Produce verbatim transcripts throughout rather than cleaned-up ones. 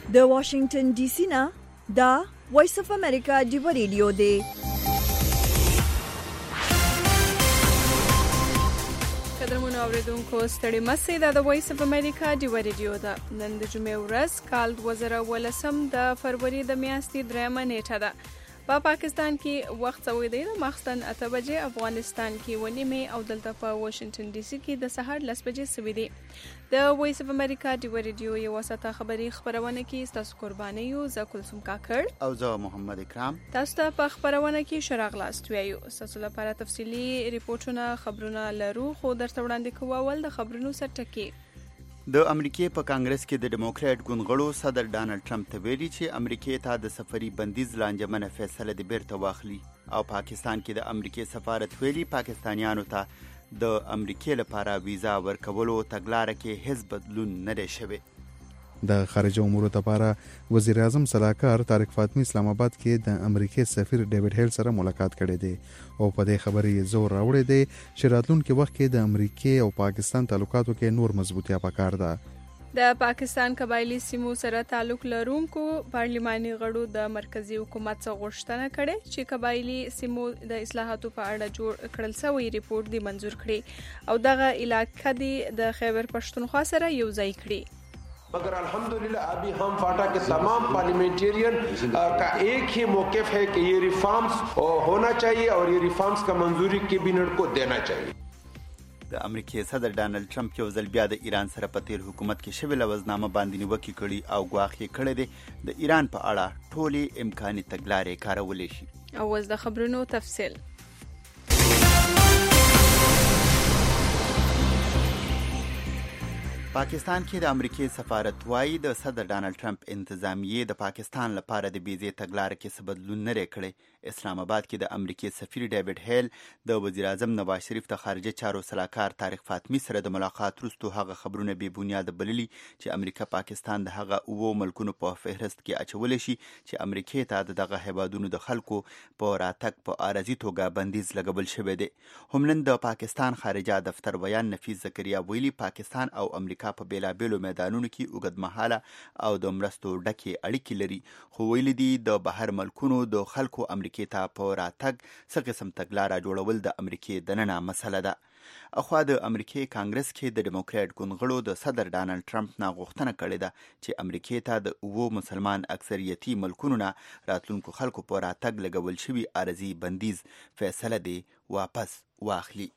د واشنگټن ډي سي نه دا وایس اف امریکا ډیو ریډیو دی. قدرمنو اوریدونکو ستړي مسئ دا د وایس اف امریکا ډیو ریډیو ده. نن د جمعې ورځ کال دوه زره ولسم د فروری د میاشتې درېیمه نیټه ده. په پاکستان کې وخت سوی دی د ماخستن اته بجې، افغانستان کې ونیمې او دلته په واشنگټن ډي سي کې د سهار لس بجې سوي دي. د وایس اف امریکا ډیو ریډیو یو ساعته خبري خبرونه کې تاسو قرباني یو زه کلثوم کاکړ او زه محمد اکرام تاسو ته په خبرونه کې شراغ لاست ویو. تاسو لپاره تفصيلي ریپورتونه خبرونه لرو، خو درته وړاندې کوو اول د خبرونو سرټکی. د امریکای په کانګرس کې د ډیموکراټ ګوندغړو صدر ډانلډ ټرمپ ته ویلي چې امریکای ته د سفري بندیز لانجمنه فیصله د بیرته واخلي، او پاکستان کې د امریکای سفارت ویلي پاکستانیانو ته د امریکای لپاره ویزا ورکولو تګلاره کې هیڅ بدلون نه دی شوی. د خارجه امورو لپاره وزیر اعظم صلاحکار طارق فاطمی اسلام آباد کې د امریکای سفیر ډیوډ هیل سره ملاقات کړی دی او په دې خبرې زور راوړی دی چې راتلونکي وخت کې د امریکای او پاکستان تعلقاتو کې نور مضبوطیا پکار ده. د پاکستان قبایلی سیمو سره تعلق لرونکو پارلماني غړو د مرکزی حکومت څخه غوښتنه کړې چې قبایلی سیمو د اصلاحاتو په اړه جوړ کړل شوی ریپورت دی منزور کړي او دغه علاقې دی د خیبر پښتونخوا سره یو ځای کړي. मगर अल्हम्दुलिल्लाह अभी हम फाटा के तमाम पार्लियामेंटेरियन का एक ही मौक़िफ़ है कि ये रिफॉर्म्स होना चाहिए और ये रिफॉर्म्स का मंजूरी कैबिनेट को देना चाहिए. د امریکای صدر ډانلډ ټرمپ یو ځل بیا د ایران سره په تیر حکومت کې شوی لوزنامه باندې نیوکې کړي او ګواښ یې کړی دی د ایران په اړه ټولې امکاني تګلارې کارولې شي. او اوس د خبرونو تفصیل. پاکستان کې د امریکای سفارت وايي د صدر ډانلډ ټرمپ انتظامیه د پاکستان لپاره د بیزې تګلارې کې څه بدلون نه کړی. اسلام آباد کې د امریکای سفیر ډیوډ هیل د وزیر اعظم نواز شریف د خارجه چارو سلاکار طارق فاطمی سره د ملاقات وروسته هغه خبرونه بې بنیاده بللي چې امریکا پاکستان د هغه اوو ملکونو په فهرست کې اچولی شي چې امریکای ته د دغه هیوادونو د خلکو په راتګ په عارضي توګه بندیز لګول شوی دی. هم نن د پاکستان خارجه دفتر ویان نفیس زکریا ویلي پاکستان او امریکا په بیلابیلو میدانونو کې اوږدمهاله او د مرستو ډکې اړیکې لري، خو ویلي دي د بهر ملکونو د خلکو امریکای ته په راتګ څه قسم تګلاره جوړول د امریکای دننه مسله ده. اخوا د امریکای کانګرس کې د ډیموکراټ ګوندغړو د صدر ډانلډ ټرمپ نه غوښتنه کړې ده چې امریکای ته د اوو مسلمان اکثریتي ملکونو نه راتلونکو خلکو په راتګ لګول شوي عارضي بندیز فیصله دی واپس واخلي.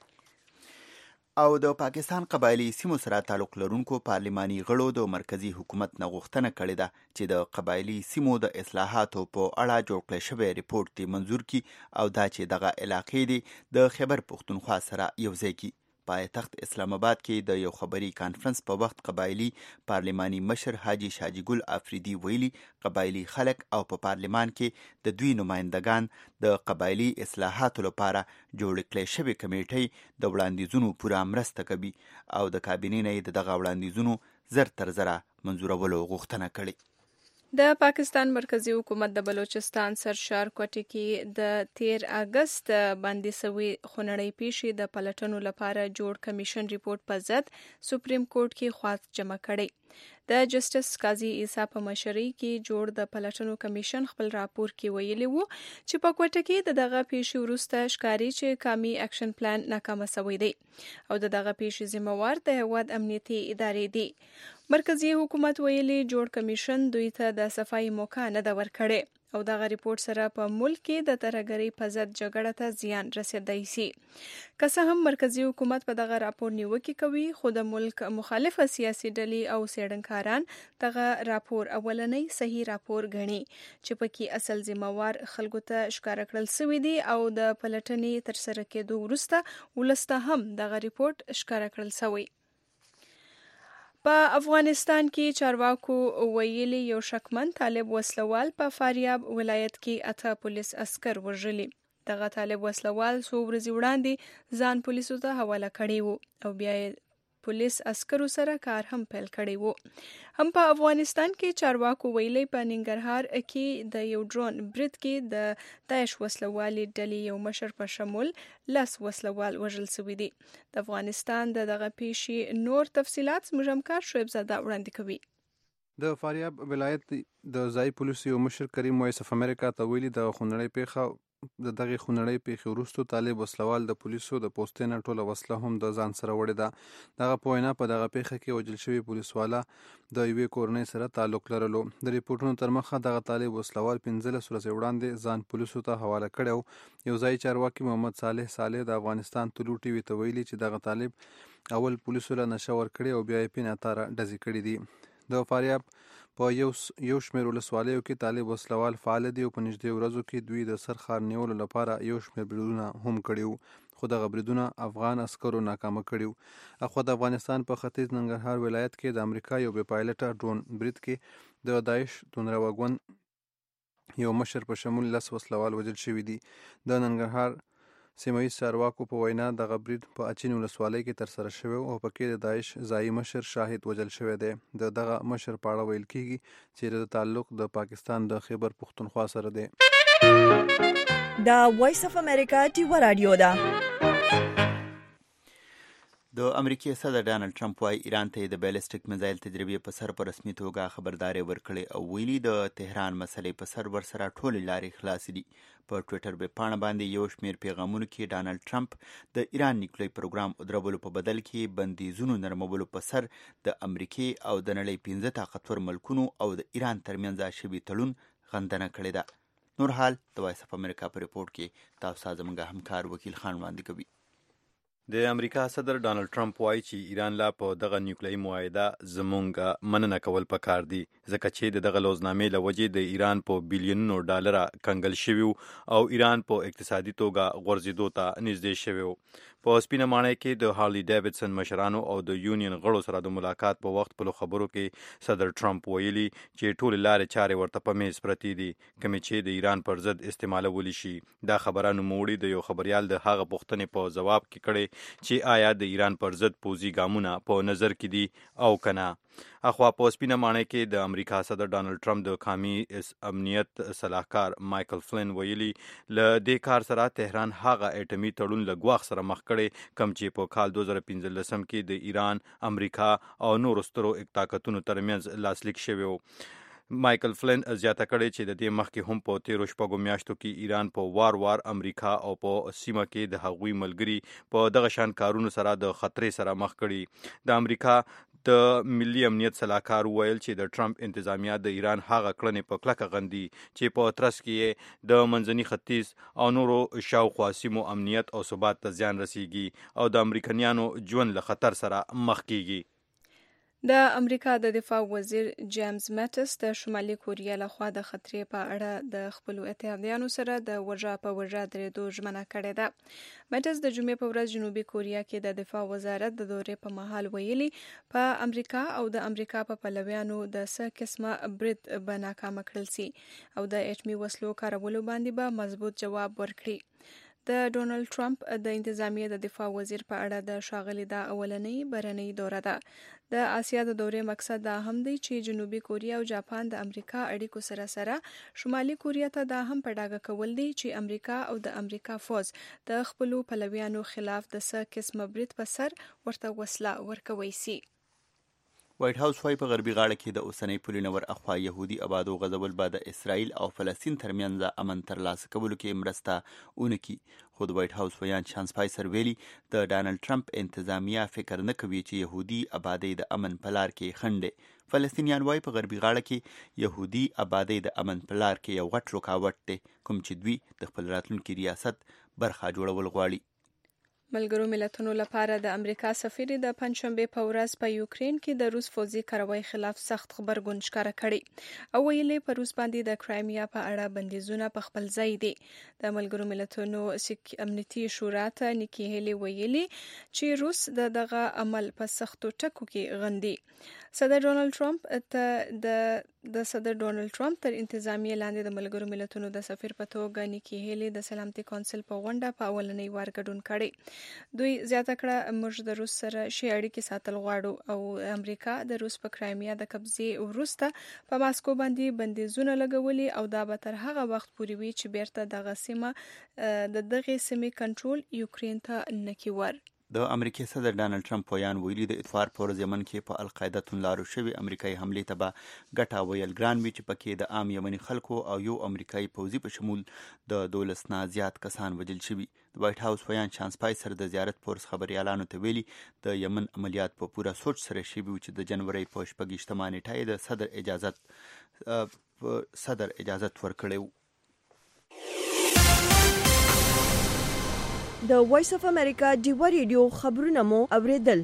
او د پاکستان قبایلی سیمو سره تعلق لرونکو پارلماني غړو د مرکزی حکومت نه غوښتنه کړې ده چې د قبایلی سیمو د اصلاحاتو په اړه جوړ کړی شوی ریپورت دی منظور کی او دا چې دغه علاقې دی د خیبر پښتونخوا سره یو ځای کی. پایتخت اسلام آباد کې د یو خبري کانفرنس په وخت قبایلی پارلماني مشر حاجی شاجی ګل افریدي ویلي قبایلی خلک او په پارلمان کې د دوی نمائندگان د قبایلی اصلاحاتو لپاره جوړ کړی شوی کمیټې د وړاندیزونو پوره مرسته کوي او د کابینې نه د دغه وړاندیزونو زر تر زره منظورولو غوښتنه کړې. د پاکستان مرکزی حکومت د بلوچستان سرشار کوټې کې د تیر اگست باندې سوي خونړۍ پیښې د پلټنو لپاره جوړ کمیشن ریپورت په ضد سپریم کورټ کې خواست جمع کړي. د جسټس قاضي عیسی په مشرۍ کې جوړ د پلټنو کمیشن خپل راپور کې ویلي وو چې په کوټه کې د دغه پیښې وروسته ښکاري چې قومي اکشن پلان ناکامه شوی دی او د دغه پیښې ذمہوار د هیواد امنیتي ادارې دي. مرکزی حکومت ویلي جوړ کمیشن دوی ته د صفایي موقع نه ده ورکړې او دغه ریپورت سره په ملک کې د ترهګرۍ په ضد جګړه ته زیان رسیدای شي. که څه هم مرکزی حکومت په دغه راپور نیوکې کوي، خو د ملک مخالفه سیاسي ډلې او څېړنکاران دغه راپور اولنی صحیح راپور ګڼي چې پکې اصل ذمہوار خلکو ته ښکاره کړل شوی دی او د پلټنې ترسره کېدو وروسته ولسته هم دغه ریپورت ښکاره کړل شوی. په افغانستان کې چارواکو ویلي یو شکمن طالب وسلوال په فاریاب ولایت کې اته پولیس عسکر وژلي. دغه طالب وسلوال څو ورځې وړاندې ځان پولیسو ته حواله کړی وو او بیا پولیس عسکرو سره کار هم پیل کړی وو. هم په افغانستان کې چارواکو ویلي په ننګرهار کې د یو ډرون برید کې د داعش وسلوالي ډلې یو مشر په شمول لس وسلوال وژل شوي دي. د افغانستان د دغه پیښې نور تفصیلات زموږ همکار شعیب زاده وړاندې کوي. د فاریاب ولایت د ځای پولیسو یو مشر کریم وایس اف امریکا ته ویلي د خونړۍ پیښه د دغه خونړۍ پیښې وروسته طالب وسلوال د پولیسو د پوستې نه ټوله وسله هم د ځان سره وړې ده. دغه په وینا په دغه پیښه کې وژل شوي پولیسواله د یوې کورنۍ سره تعلق لرلو. د ریپورټونو تر مخه دغه طالب وسلوال پنځلس ورځې وړاندې ځان پولیسو ته حواله کړی و. یو ځای چارواکي محمد صالح صالح د افغانستان طلوع ټي وي ته ویلي چې دغه طالب اول پولیسو له نشه ورکړي او بیا یې پې ناتاره ډزې کړي دي. د فاریاب په یو یو شمېر ولسوالیو کې طالب وسلوال فعال دي او په نږدې ورځو کې دوی د سرخار نیولو لپاره یو شمېر بریدونه هم کړي وو، خو دغه بریدونه افغان عسکرو ناکامه کړي وو. اخوا د افغانستان په ختیځ ننګرهار ولایت کې د امریکا یو بې پایلټه ډرون برید کې د داعش دونروګون یو مشر په شمول لس وسلوال وژل شوي دي. د ننګرهار سیمهییز چارواکو په وینا دغه برید په اچین ولسوالۍ کې ترسره شوی او پکې د داعش ځایي مشر شاهد وژل شوی دی. د دغه مشر په اړه ویل کېږي چې د تعلق د پاکستان د خیبر پختونخوا سره دی. دا وایس اف امریکا ټیوه رادیو ده. د امریکای صدر ډانلډ ټرمپ وايي ایران ته د بیلسټیک میزایل تجربې په سر په رسمي توګه خبرداری ورکړې او ویلي د تهران مسلې په سر ورسره ټولې لارې خلاصې دي. په ټویټر ویبپاڼه باندې یو شمېر پیغامونو کې ډانلډ ټرمپ د ایران نیوکلیر پروګرام ودرولو په بدل کې بندیزونو نرمولو په سر د امریکای او د نړۍ پنځه طاقتور ملکونو او د ایران ترمنځ شوي تړون غندنه کړې ده. نور حال د وایس اف امریکا په ریپورت کې تاسو زموږ همکار وکیل خان وړاندې کوي. د امریکا صدر ډانلډ ټرمپ وایي چې ایران لا په دغه نیوکلیري معاهده زمونږ مننه کول پکار دي ځکه چې د دغه لوزنامې له وجې د ایران په بیلیونونو ډالره کنګل شوي او ایران په اقتصادي توګه غورځېدو ته نږدې شوی و. په سپینه ماڼۍ کې د هارلی ډیوډسن مشرانو او د یونین غړو سره د ملاقات په وخت په خبرو کې صدر ټرمپ ویلي چې ټول لارې چارې ورته په میز پرتې دي کومې چې د ایران پر ضد استعمالولی شي. دا خبره نوموړي د یو خبريال د هغه پوښتنې په جواب کې کړې چې آیا د ایران پر ضد پوځي ګامونه په نظر کې دي او کنه. اخوا په سپینه ماڼۍ کې د امریکا صدر ډانلډ ټرمپ د قومي امنیت صلاحکار مایکل فلین ویلي له دې کار سره تهران هغه اټومي تړون له ګواښ سره مخ کړي کوم چې په کال دوه زره پنځلسم کې د ایران، امریکا او نورو سترو طاقتونو ترمنځ لاسلیک شوی و. مایکل فلین زیاته کړې چې د دې مخکې هم په تیرو شپږو میاشتو کې ایران په وار وار امریکا او په سیمه کې د هغوی ملګري په دغه شان کارونو سره د خطرې سره مخ کړي. د امریکا د ملي امنیت صلاحکار ویل چې د ټرمپ انتظامیه د ایران هغه کړنې په کلکه غندي چې په ترڅ کې د منځني ختیځ او نورو شاوخوا سیمو امنیت او ثبات ته زیان رسیږي او د امریکایانو ژوند له خطر سره مخ کیږي. د امریکا د دفاع وزیر جیمز میټس د شمالي کوریا لخوا د خطرې په اړه د خپلو اتحادیانو سره د وژه په وژه درېدو ژمنه کړې ده. میټس د جمعې په ورځ جنوبي کوریا کې د دفاع وزارت د دورې په مهال ویلي په امریکا او د امریکا په پلویانو د څه قسمه برید به ناکامه کړل سي او د اټومي وسلو کارولو باندې به مضبوط جواب ورکړي. د ډونالد ټرمپ د انتظامیې د دفاع وزیر په اړه د ښاغلي دا اولنۍ برنۍ دوره ده. د آسیا د دورې مقصد دا هم دی چې جنوبي کوریا او جاپان د امریکا اړیکو سره سره شمالي کوریا ته دا هم په ډاګه کول دی چې امریکا او د امریکا فوز د خپلو پلویانو خلاف د څه قسمه برید په سر ورته وسله ورکوي سي. وایټ هاوس وايي په غربي غاړه کې د اوسنۍ پولې نه ور اخوا یهودي آبادو غځول به د اسرائیل او فلسطین ترمنځ امن ترلاسه کولو کې مرسته ونه کړي. خو د وایټ هاوس ویان شان سپایسر ویلي د ډانلډ ټرمپ انتظامیه فکر نه کوي چې یهودي آبادی د امن په لار کې خنډ دی. فلسطینیان وايي په غربي غاړه کې یهودي آبادی د امن په لار کې یو غټ رکاوټ دی کوم چې دوی د خپل راتلونکي ریاست برخه جوړول غواړي. ملګرو ملتونو لپاره د امریکا سفیر د پنځشنبه په ورځ په یوکرين کې د روس فوزي کاروای خلاف سخت خبرګون ښکاره کړی او ویلي په روس باندې د کرایمیا په اړه بندیزونه په خپل ځای دي. د ملګرو ملتونو سیک امنیتي شورا ته نیکی هیلی ویلي چې روس د دغه عمل په سختو ټکو کې غندي. صدر ډونالد ټرمپ ته د د صدر ډونالد ټرمپ تر انتظامیې لاندې د ملګرو ملتونو د سفیر په توګه نیکی هیلی د سلامتي کونسل په غونډه په اولنۍ وار ګډون کړي. دوی زیاته کړه موږ د روس سره شي اړیکې ساتل غواړو او امریکا د روس په کرایمیا د قبضې وروسته په ماسکو باندې بندیزونه لګولي او دا به تر هغه وخت پورې وي چې بیرته دغه سیمه د دغه سیمې کنټرول یوکرين ته نکي ور. د امریکای صدر ډانلډ ټرمپ ویان ویلي د اتوار په ورځ یمن کې په القاعده تونلارو شوي امریکایي حملې ته به ګټه ویل ګران وي چې پکې د عام یمني خلکو او یو امریکایي پوځي په شمول د دولس نه زیات کسان وژل شوي. د وایټ هاوس ویان چانس پایسر د زیارت پورس خبريالانو ته ویلي د یمن عملیات په پوره سوچ سره شوي و چې د جنوري په شپږیشتمه نیټه د صدر اجازت صدر اجازت ورکړی و. د وایس اف امریکا ډیوا ریډیو خبرونه مو اوریدل.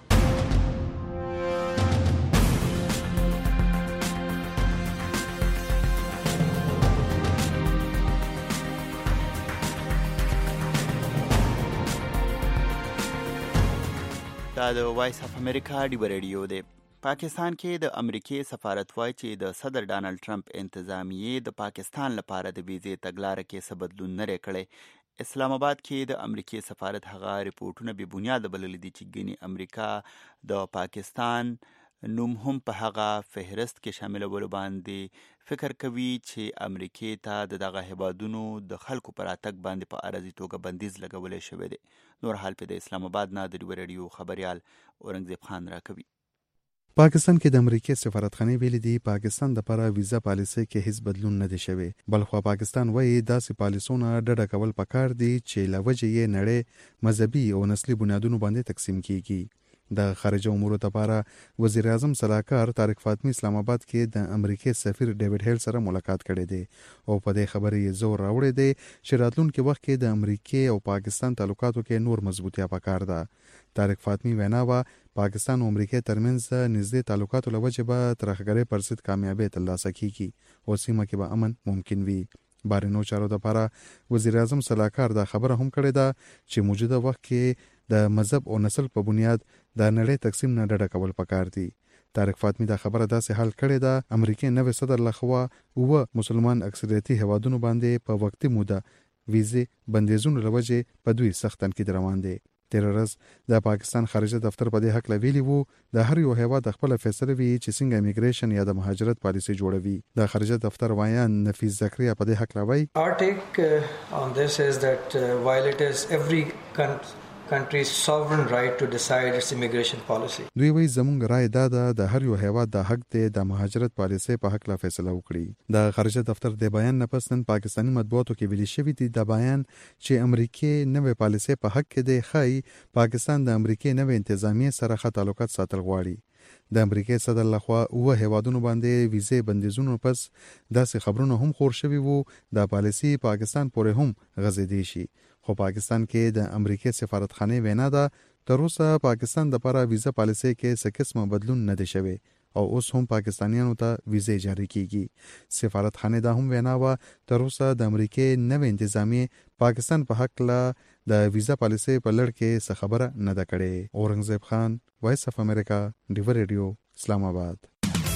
دا د وایس اف امریکا ډیوا ریډیو دی. پاکستان کې د امریکای سفارت وایي چې د صدر ډانلډ ټرمپ انتظامیې د پاکستان لپاره د ویزې تګلارې کې څه بدلون نه کړی. اسلام آباد کې د امریکای سفارت هغه ریپورتونه بې بنیاده بللي دي چې ګینې امریکا د پاکستان نوم هم په هغه فهرست کې شاملولو باندې فکر کوي چې امریکای ته د دغه هیوادونو د خلکو پر راتګ باندې په عارضي توګه بندیز لګولی شوی دی. نور حال په د اسلام آباد نه د ډیوا ریډیو خبريال اورنګزیب خان راکوي. پاکستان کې د امریکای سفارتخانې ویلي دي پاکستان د لپاره ویزا پالیسي کې هیڅ بدلون نه دی شوی. بلخو پاکستان وایي داسې پالیسونه ډډه کول پکار دي چې له وجې یې نړۍ مذهبي او نسلي بنیادونو باندې تقسیم کیږي. د خارجه امورو لپاره وزیر اعظم صلاحکار طارق فاطمی اسلام آباد کې د امریکای سفیر ډیوډ هیل سره ملاقات کړی دی او په دې خبرې یې زور راوړی دی چې راتلونکي وخت کې د امریکای او پاکستان تعلقاتو کې نور مضبوطیا پکار ده. طارق فاطمی وینا وا پاکستان او امریکای ترمنځ نږدې تعلقاتو له وجې به ترهګرۍ پر ضد کامیابی ترلاسه کیږي او سیمه کې به امن ممکن وي. بارنو چارو لپاره وزیر اعظم صلاحکار دا خبره هم کړې ده چې موجوده وخت کې د مذهب او نسل په بنیاد د نړۍ تقسیم نه ډډه کول پکار دي. طارق فاطمی دا خبره داسې حل کړې ده امریکای نوې صدر لخوا او مسلمان اکثریتي هوادونو باندې په وختي موده ویزې بندیزونو لوجې په دوی سخت تنقید روان دي. تیر ورځ د پاکستان خارجه دفتر په دې حق لویلی وو د هر یو هیواد خپل فیصله وی چې څنګه امیګریشن یا د مهاجرت پالیسي جوړوي. د خارجه دفتر وایان نفیس زکریا په دې حق لوي. Our take uh, on this is that uh, while it is every country country's sovereign right to decide its immigration policy. دوی وی زمونږ رائے دا ده د هر یو هیواد د حق دی د مهاجرت پالیسي په حق لا فیصله وکړي. د خارجه دفتر د بیان نه پس نن پاکستاني مطبوعاتو کې ویلي شوی دی د بیان چې امریکای نوې پالیسي په حق کې دی خای پاکستان د امریکای نوې انتظامیه سره ښه تعلقات ساتل غواړي. د امریکای صدر لخوا اوه هیوادونو باندې ویزې بندیزونو پس داسې خبرونه هم خور شوي وو د پالیسي پاکستان پورې هم غځېدی شي. خو پاکستان کې د امریکای سفارتخانه وینا ده تر اوسه پاکستان د لپاره ویزا پالیسي کې څه قسمه بدلون نه دی شوی او اوس هم پاکستانیانو ته ویزې جاری کیږي. سفارتخانه دا هم وینا وا تر اوسه د امریکای نوې انتظامیه پاکستان په حق لا د ویزا پالیسي په لړ کې څه خبره نه ده کړې. اورنګزیب خان وایس اف امریکا ډیوا ریډیو اسلام آباد.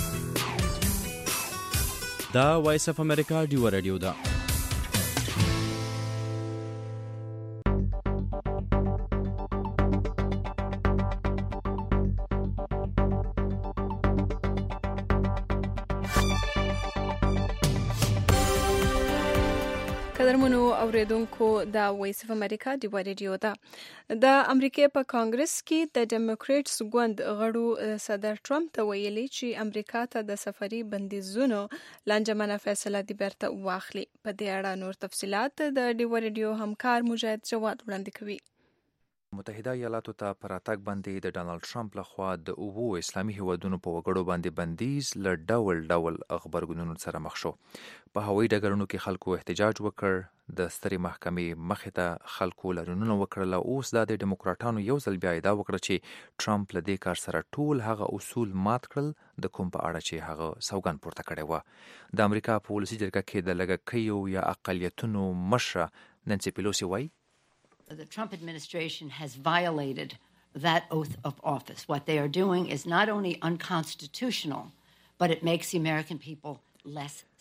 دا وایس اف امریکا ډیوا ریډیو ده. قدرمنو اوریدونکو دا وایس اف امریکا ډیوا ریډیو ده. د امریکای په کانګرس کې د ډیموکریټس ګوند غړو صدر ټرمپ ته ویلي چې امریکا ته د سفري بندیزونو لانجمنه فیصله دی بیرته واخلي. په دې اړه نور تفصيلات د ډیوا ریډیو همکار مجاهد جواد وړاندې کوي. متحده ایالاتو ته پر راتګ باندې د ډانلډ ټرمپ لخوا د اوو اسلامي هیوادونو په وګړو باندې بندیز له ډول ډول خبرګونونو سره مخ شو. په هوایي ډګرونو کې خلکو احتجاج وکړ، د سترې محکمې مخې ته خلکو لرونونه وکړل. اوس دا د ډیموکراټانو یو ځل بیا ادعا وکړه چې ټرمپ له دې کار سره ټول هغه اصول مات کړل د کوم په اړه چې هغه سوګند پورته کړی و. د امریکا په ولسي جرګه کې د لږکیو یا اقلیتونو مشره نانسي پیلوسی وایي The Trump administration has violated that oath of office. What they are doing is not only unconstitutional, but it makes the American people less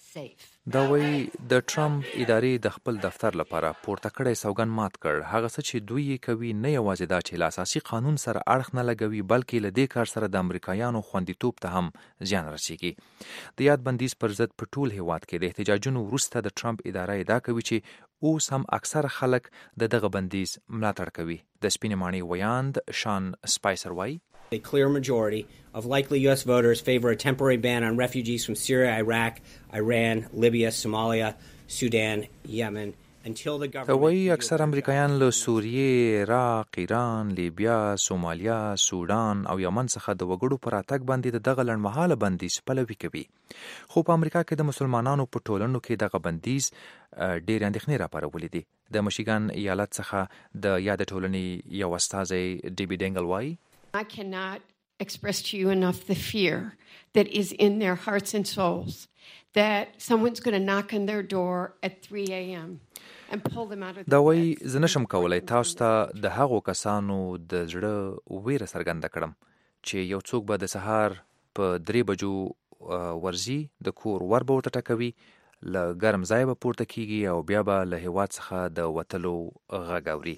safe. دا وایي د ټرمپ ادارې د خپل دفتر لپاره پورته کړی سوګند مات کړ. هغه څه چې دوی یې کوي نه یوازې دا چې له اساسي قانون سره اړخ نه لګوي بلکې له دې کار سره د امریکایانو خوندیتوب ته هم زیان رسیږي. د یاد بندیز پر ضد په ټول هیواد کې د احتجاجونو وروسته د ټرمپ اداره ادعا کوي چې اوس هم اکثر خلک د دغه بندیز ملاتړ کوي. د سپینې ماڼۍ ویاند شان سپایسر وایي A clear majority of likely U S voters favor a temporary ban on refugees from Syria, Iraq, Iran, Libya, Somalia, Sudan, Yemen until the government. وایي اکثر امریکایان له سوریې، عراق، ایران، لیبیا، سومالیا، سودان او یمن څخه د وګړو پر راتګ باندې د دغه لنډمهاله بندیز پلوي کوي. خو په امریکا کې د مسلمانانو په ټولنو کې دغه بندیز ډېر اندېښنې راپارولې دي. د مشیګان ایالت څخه د یاد ټولنې یو استازی ډیبي ډینګل وایي I cannot express to you enough the fear that is in their hearts and souls that someone's going to knock on their door at three a.m. and pull them out of the دا وایي زه نشم کولی تاسو ته د هغو کسانو د زړه ویره څرګنده کړم چې یو څوک به د سهار په درې بجو ورځي د کور ور به ورته ټکوي، له ګرم ځای به پورته کیږي او بیا به له هیواد څخه د وتلو غږ اوري.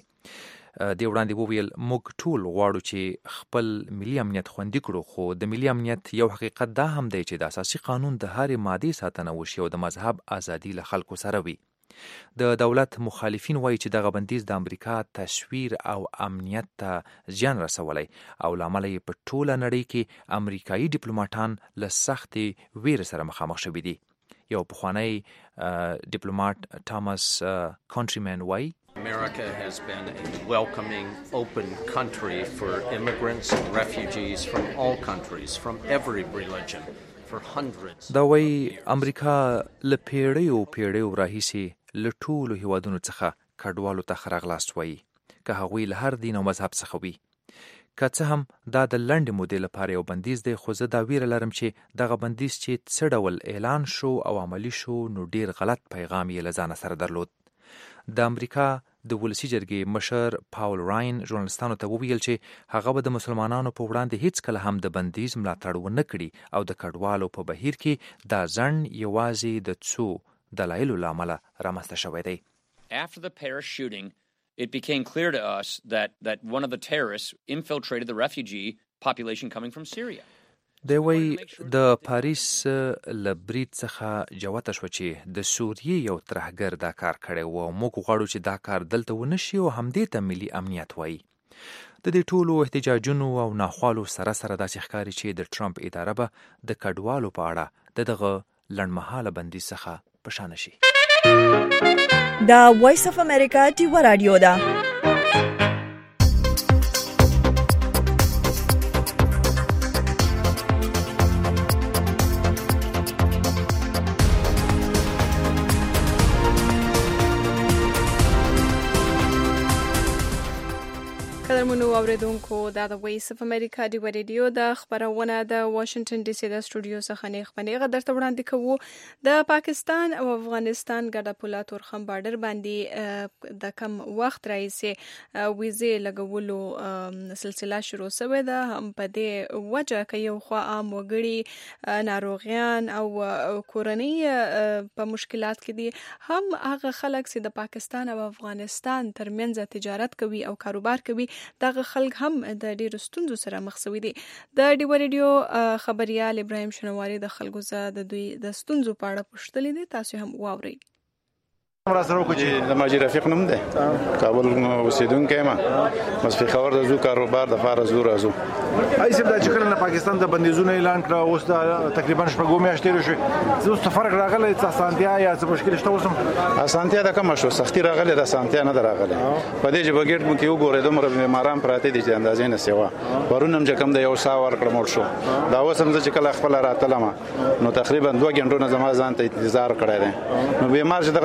دی وړاندې وویل موږ ټول غواړو چې خپل ملي امنیت خوندي کړو، خو د ملي امنیت یو حقیقت دا هم دی چې د اساسي قانون د هرې مادې ساتنه وشي او د مذهب ازادي له خلکو سره وي. د دولت مخالفین وایي چې دغه بندیز د امریکا تصویر او امنیت ته زیان رسولی او له امله یې په ټوله نړۍ کې امریکایي ډیپلوماټان له سختې ویرې سره مخامخ شوي دي. یو پخوانی ډیپلوماټ ټامس کانټریمن وایي America has been a welcoming, open country for immigrants and refugees from all countries, from every religion, for hundreds. دا وایي امریکا له پیړیو پیړیو راهیسې له ټولو هیوادونو څخه کډوالو ته ښه راغلاست وایي، که هغوی له هر دین او مذهب څخه وي. که څه هم دا د لنډې مودې لپاره یو بندیز دی، خو زه دا ویره لرم چې دغه بندیز چې څه ډول اعلان شو او عملي شو نو ډیر غلط پیغام یې له ځانه سره درلود. د امریکا د ولسي جرګې مشر پاول راین ژورنالستانو ته وویل چې هغه به د مسلمانانو په وړاندې هیڅ کله هم د بندیز ملاتړ ونه کړي او د کډوالو په بهیر کې دا ځنډ یوازې د څو دلایلو له امله رامنځته شوی دی. After the Paris shooting, it became clear to us that that one of the terrorists infiltrated the refugee population coming from Syria. دی وایي د پاریس له برید څخه جوته شوه چې د سوریې یو ترهګر دا کار کړی و او موږ غواړو چې دا کار دلته ونه شي او همدې ته ملي امنیت وایي. د دې ټولو احتجاجونو او ناخوالو سره سره داسې ښکاري چې د ټرمپ اداره به د کډوالو په اړه د دغه لنډمهاله بندیز څخه په شا نه شي. دا وایس اف امریکا ډیوه رادیو ده. قدرمنو اوریدونکو دا د وایس اف امریکا ډیوه رادیو د خبرونه د واشنگټن ډي سي د سټوډیو څخه نه خبرونه درته وړاندې کوو. د پاکستان او افغانستان ګډه پوله تورخم بارډر باندې د کم وخت راځي ویزې لګولو سلسله شروع شوې ده. هم په دې وجه کې یو خوا عام وګړي ناروغیان او کورنۍ په مشکلات کې دي، هم هغه خلک چې د پاکستان او افغانستان ترمنځ تجارت کوي او کاروبار کوي دغه خلک هم د ډیرو ستونزو سره مخ شوي دي. د ډیوه رادیو خبريال ابراهیم شنواری د خلکو زه د دوی د ستونزو په اړه پوښتلې دي، تاسو هم واورئ. مرا سره کو چې د ماجي رفیق نوم ده کابل اوسیدونکو ما مس په خبر د زو کاروبار د فار زو رازو آی سم د چکر نه پاکستان د بندیزونه اعلان کړ اوس د تقریبا شپږو میاشتې شوې زو څه فرق راغلی څه سانتیا یا څه مشکل شته اوسم سانتیا د کوم شو سختي راغلی د سانتیا نه راغلی په دې چې بغیر مو کې وګورې دومره بیماران پراته دي چې اندازې نه سیوا ورونم چې کم د یو سا ور کړم شو دا اوس هم چې کله خپل راتلم نو تقریبا دوه غنټو نه زما ځان ته انتظار کړی دی نو بیمار چې دغه ځای راشه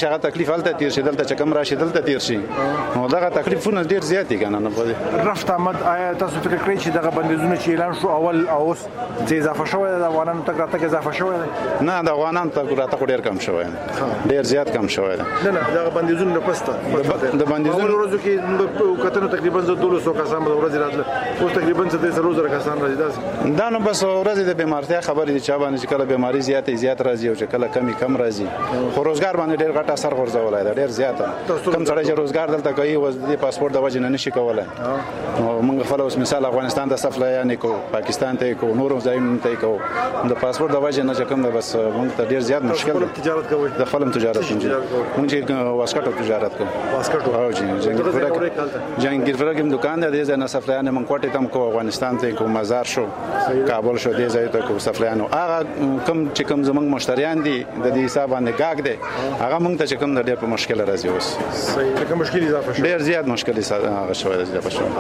چې هغه تکلیف هلته تیر شي دلته چې کم راشي دلته تیر شي نو دغه تکلیفونه ډیر زیات دي کنه. نه رفت احمد آیا تاسو فکر کړئ چې دغه بندیزونه چې اعلان شو اول او اوس چې اضافه شوی د افغانانو تګ راتګ اضافه شوی نه د افغانانو تګ راتګ ډیر کم شوی ډیر زیات کم شوی نه نه دغه بندیزونه نه پسته د بندیزونو ورځو کې کتنو تقریبا دولس سوه کسان په ورځ راتله اوس تقریبا څه سلو زره کسان راځي داسې دا نو بس ورځ د بیمارتیا خبرې دي چې باندې کله بیماری زیات زیات راځي او چې کله کمی کم راځي خو روزګار باندې ډیر غټ اثر غورځولای دا ډیر زیات کم سړی چې روزګار دلته کوي و د پاسپورت د وجه نه نشي کولای. نو موږ خپل اوس مثال افغانستان د سفر یعنی کو پاکستان ته کو نورو ځایونو ته کو د پاسپورت د وجه نه چې کوم بس موږ ته ډیر زیات مشکل دی. تجارت کوي د خپل تجارت کوي موږ چې واسکټو تجارت کوي واسکټو او چې جنگیرفرک جنگیرفرک هم دکان دی د نه سفر یعنی موږ کوټه تم کو افغانستان ته کو مزار شو کابل شو دې ځای ته کو سفرانو هغه کم چې کم زمنګ مشتریان دي د دې حساب باندې گاګ دی هغه موږ ته چې کم د ډېر په مشکل راځي اوس صحیح لکه مشکل اضافه شو ډېر زیات مشکل هغه شوی دی په شو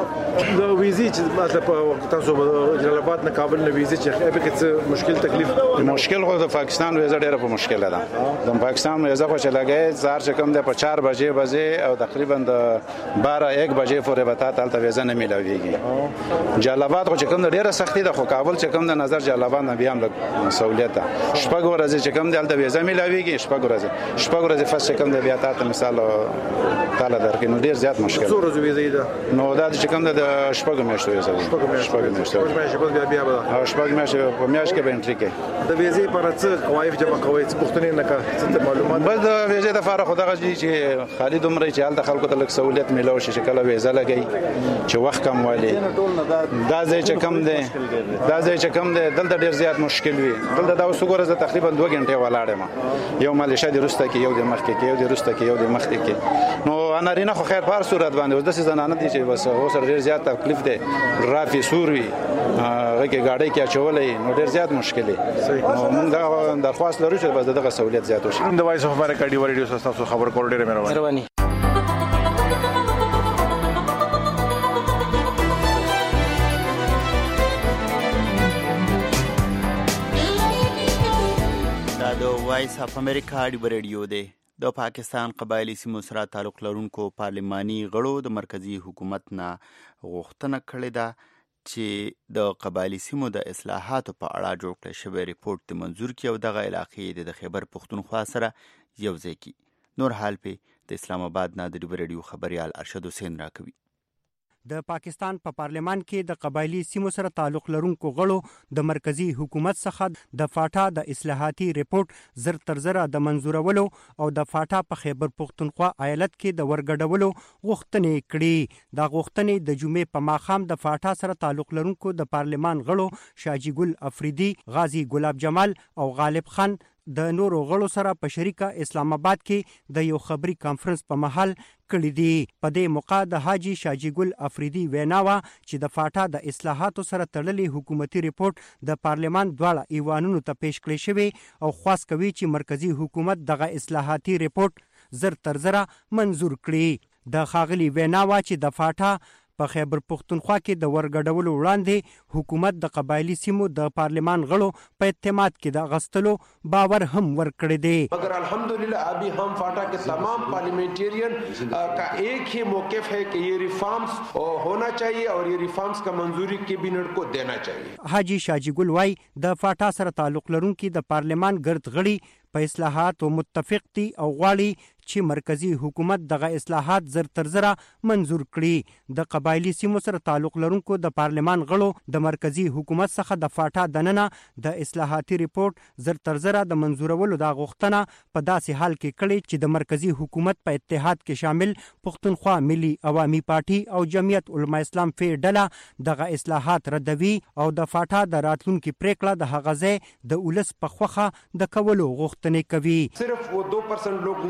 د ویزې چې مطلب تاسو جلال آباد نه کابل نه ویزې چې به کې مشکل تکلیف مشکل خو د پاکستان ویزه ډېر په مشکل ده د پاکستان ویزه خو چې لګي زار چې کم دی په چار بجې بجې او تقریبا د بارہ یک بجې پورې وتا تلته ویزه نه ملويږي. جلال آباد خو چې کم ډېر سختي ده خو کابل چې کم د نظر جلال آباد نه بیا هم سہولیت ده شپږ ورځې چې کم دی تلته ویزه ملويږي شپږ ورځې شپږ ورځې فاست چې کم دی بیا تاسو مثال تعالی درکې نو ډیر زیات مشکل څو ورځې ویزه ده نو دا چې کم دی د شپږ میاشتو ویزه شپږ میاشتو شپږ میاشتو بیا بیا به او شپږ میاشتې په میاشت کې به انټری کوي د ویزې پر څه قواعد جمع کوي څه پوښتنې نه کوي څه معلومات بس د ویزې د فارغ خدای چې خالد عمر چې حالت خلکو ته لک سہولیت ملو شي چې کله ویزه لګي چې وخت کم والی دا ځای چې کم دی دا ځای چې کم دی دلته ډیر زیات مشکل وي دلته دا اوس وګوره تقریبا دوه غنټې ولاړم یو مالیشه د روسته کې یو د مخ کې یو د روسته کې یو د مخ کې نو انارینه خو خیر په صورت باندې اوس د زنانه دي چې بس اوس ډیر زیات تکلیف دی رافي سوروي هغه کې گاډي کې اچولې نو ډیر زیات مشکل دی موږ دا درخواست لرو چې بس دغه سہولیت زیات وشي. د وایس اف امریکا ډیو ریډیو تاسو خبر کول ډیر مهرباني. وایس اف امریکا ډیو ریډیو دی. د پاکستان قبایلی سیمو سره تعلق لرونکو پارلماني غړو د مرکزی حکومت نه غوښتنه کړې ده چې د قبایلی سیمو د اصلاحاتو په اړه جوړ کړل شوی ریپورت د منظور کړي او دغه علاقې د خیبر پښتونخوا سره یو ځای کړي. نور حال په د اسلام آباد نه د ډیو ریډیو خبريال ارشد حسین راکوي. د پاکستان په پا پارلمان کې د قبایلی سیمو سره تعلق لرونکو غړو د مرکزی حکومت څخه د فاټا د اصلاحاتي ریپورت زر تر زره د منزورولو او د فاټا په خیبر پښتونخوا ایالت کې د ورګډولو غوښتنې کړې. دا غوښتنې د جمعې په ماښام د فاټا سره تعلق لرونکو د پارلمان غړو شاجي ګل افریدي، غازی ګلاب جمال او غالب خان د نورو غړو سره په شریکه اسلام آباد کې د یو خبري کانفرنس په محل کړی دی. په دې موقع د حاجی شاجي ګل افریدي ویناوه چې د فاټا د اصلاحاتو سره تړلې حکومتي ریپورت د پارلمان دواړه ایوانونو ته پیش کړی شوی او خواست کوي چې مرکزی حکومت دغه اصلاحاتي ریپورت زر تر زره منظور کړي. د ښاغلي ویناوه چې د فاټا په خیبر پښتونخوا کې د ورګډولو وړاندې حکومت د قبایلی سیمو د پارلمان غړو په اعتماد کې د غستلو باور هم ورکړی دی. मगर अल्हम्दुलिल्लाह अभी हम फाटा के तमाम पार्लियामेंटेरियन का एक ही मौक़िफ़ है कि ये रिफॉर्म्स होना चाहिए और ये रिफॉर्म्स का मंजूरी कैबिनेट को देना चाहिए. حاجی شاجي ګل وای د فاټا سره تعلق لرونکي د پارلمان ګرد غړي په اصلاحات او متفق دي او غواړي چې مرکزی حکومت دغه اصلاحات زر تر زره منظور کړي. د قبایلی سیمو سره تعلق لرونکو د پارلمان غړو د مرکزی حکومت څخه د فاټا دننه د اصلاحاتي ریپورت زر تر زره د منظورولو د غوښتنه په داسې حال کې کړي چې د مرکزی حکومت په اتحاد کې شامل پښتونخوا ملي عوامي پارټي او جمعیت علما اسلام فی ډله دغه اصلاحات ردوي او د فاټا د راتلونکي پریکړه د هغه ځای د ولس په خوخه د کولو غوښتنې کوي. صرف वो दो परसेंट लोग नहीं चाहते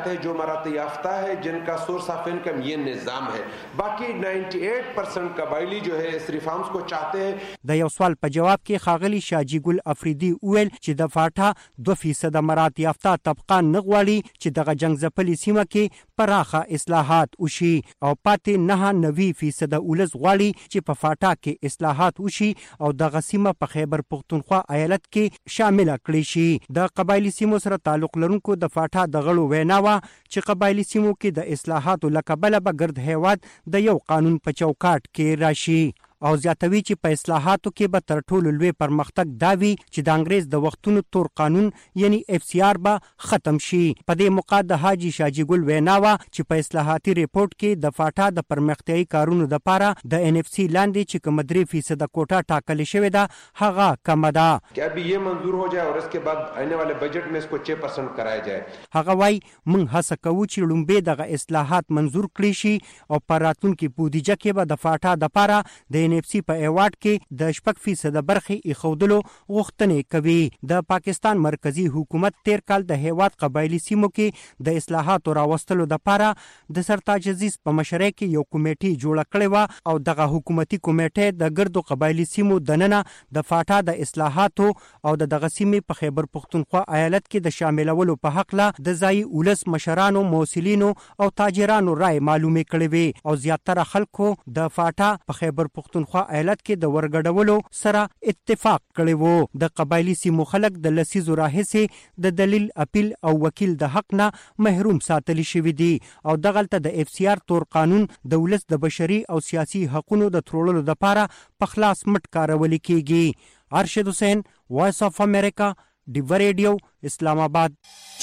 जाते हैं जो मराठी याफ्ता है, जिनका सोर्स ऑफ इनकम ये निज़ाम है। बाकी अट्ठानवे परसेंट कबायली जो है इस रिफॉर्म्स को चाहते हैं। د یو سوال په جواب کې ښاغلي شاجي ګل افریدي وویل چې د فاټا دوه فیصده مرات یافته طبقه نه غواړي چې دغه جنګ ځپلې سیمه کې پراخه اصلاحات وشي او پاتې نه نوي فیصده ولس غواړي چې په فاټا کې اصلاحات وشي او دغه سیمه په خیبر پښتونخوا ایالت کې شامل کړي شي. د قبایلی سیمو سره تعلق لرونکو د فاټا د غړو وینا وه چې قبایلی سیمو کې د اصلاحاتو له کبله به ګرد هیواد د یو قانون په چوکاټ کې راشي او زیاتوي چې په اصلاحاتو کې به تر ټولو لوی پرمختګ دا وي چې د انګریز د وختونو تور قانون یعنی اف سی آر به ختم شي. په دې موقع د حاجي شاجي ګل وینا وه چې په اصلاحاتي ریپورت کې د فاټا د پرمختیایي کارونو دپاره د ان اف سی لاندې چې کومه درې فیصده کوټه ټاکلې شوې ده هغه کمه ده. کہ ابھی یہ منظور ہو جائے اور اس کے بعد آنے والے بجٹ میں اس کو چھ پرسنٹ کرایا جائے. هغه وایي موږ هڅه کوو چې لومبې دغه اصلاحات منظور کړي شي او په راتلونکي بودیجه کې به د فاټا دپاره د ان اف سی په ایوارډ کې د شپږ فیصده برخې ایښودلو غوښتنې کوي. د پاکستان مرکزی حکومت تیر کال د هیواد قبایلی سیمو کې د اصلاحاتو راوستلو دپاره د سرتاج عزیز په مشرۍ کې یو کمیټې جوړه کړې وه او دغه حکومتي کمیټې د ګردو قبایلی سیمو دننه د فاټا د اصلاحاتو او د دغه سیمې په خیبر پښتونخوا ایالت کې د شاملولو په هکله د ځایي ولس مشرانو، موسلینو او تاجرانو رای معلومې کړې وې او زیاتره خلکو د فاټا په خیبر پښتونخوا ایالت کې د ورګډولو سره اتفاق کړی وو. د قبایلی سیمو خلک د لسیزو راهیسې د دلیل، اپیل او وکیل د حق نه محروم ساتلی شوي دي او دغلته د اف سی آر تور قانون د ولس د بشري او سیاسي حقونو د تروللو دپاره په خلاص مټ کارول کیږي. ارشد حسین، وایس اف امریکا، ډیو ریډیو، اسلام آباد.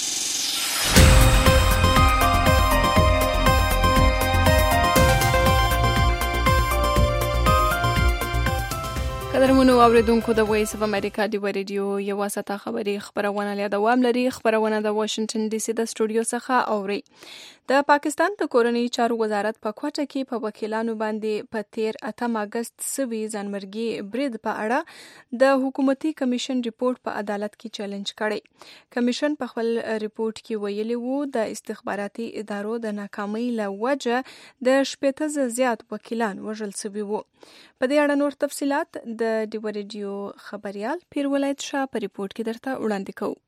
قدرمنو اوریدونکو د وایس اف امریکا ډیو ریډیو یو واسطه خبري خبرونه له دوام لري. خبرونه د واشنگټن ډي سي د سټوډیو څخه اوري. د پاکستان د کورنۍ چارو وزارت په کوټه کې په وکیلانو باندې په تیر اتم اگست سوي ځانمرګي برید په اړه د حکومتي کمیشن ریپورت په عدالت کې چیلنج کړي. کمیشن په خپل ریپورت کې ویلي وو د استخباراتي ادارو د ناکامۍ له وجه د شپېته زیات وکیلان وژل شوي وو. په دې اړه نور تفصيلات د ډیو ریډیو خبريال پیر ولایت شاه په ریپورت کې درته وړاندې کوو.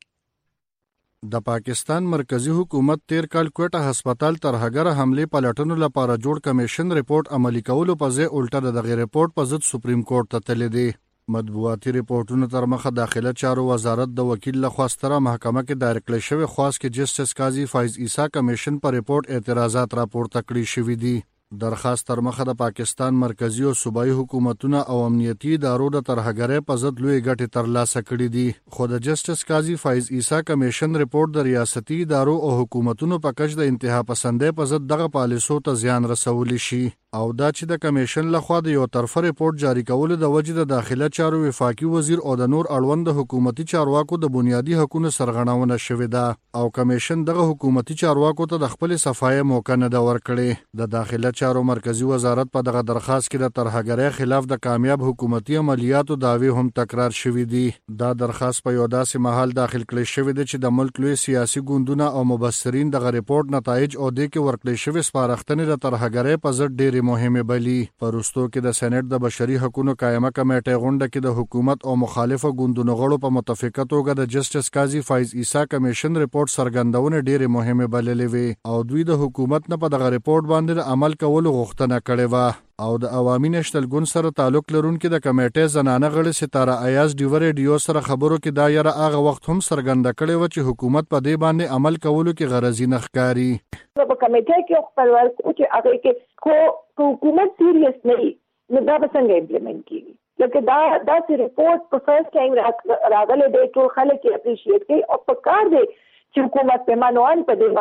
د پاکستان مرکزی حکومت تیر کال کوټه هسپتال ترهګر حمله پلټنو لپاره جوړ کمیشن ریپورت عملی کولو په ځای الټه دغه ریپورت په ضد سپریم کورټ ته تللی دی. مطبوعاتي ریپورتونو تر مخه داخله چارو وزارت د وکیل له خواستره محکمه کې دایر کړی شوی خواست کې جسټس قاضي فایز عیسی کمیشن پر ریپورت اعتراضات راپورته کړي شوی دي. درخواست تر مخه د پاکستان مرکزی او صوبایي حکومتونه او امنیتي ادارو د ترهګرۍ په ضد لوی ګټې ترلاسه کړي دي. خو د جسټس قاضي فایز عیسی کمیشن ریپورت د ریاستي ادارو او حکومتونو په کچ د انتها پسندۍ په ضد دغه پالیسو ته زیان رسولی شي او دا چې د کمیشن لخوا د یو طرفه ریپورت جاری کولو د وجې د داخله چارو وفاقي وزیر او د نور اړوند حکومتي چارواکو د بنیادی حقوقو سرغړونه شوې ده او کمیشن دغه حکومتي چارواکو ته د خپل صفای موقع نه دا ورکړي. د داخله چارو مرکزی وزارت په دغه درخواست کې د ترهګرۍ خلاف د کامیاب حکومتي عملیاتو دعوی هم تکرار شوې دي. دا درخواست په یو داسې محل داخل کړی شوی دی چې د ملک لوی سیاسي ګوندونه او مبصرین دغه ریپورت نتایج او د کې ورکړی شوی سپارښتنې د ترهګرۍ په ضد ډېر مهمه بلی. پرستو کې د سېنات د بشري حقوقو قائمه کمیټه غونډه کې د حکومت او مخالفه ګوندونو غړو په متفقه توګه د جسټس قاضي فایز عیسی کمیشن ریپورت سرګندونه ډېر مهمه بللې وي او دوی د حکومت نه په دغه ریپورت باندې عمل کولو غوښتنه کړې و او د عوامي نشتلګون سره تعلق لرونکي د کمیټې زنانه غړي ستاره ایاز ډیو ریډیو سره خبرو کې دا یره هغه وخت هم سرګنده کړې و چې حکومت په دې باندې عمل کولو کې غرضی نه ښکاري. په کمیټه کې خپل ورکو چې هغه کې خو حکومت سیریس نه نو دا به څنګه امپلیمنٹ کیږي. لکه دا دا چې ریپورت په فرست ټایم راغله د ټول خلک اپریشیټ کوي او په کار دی چې حکومت په مانوان په دې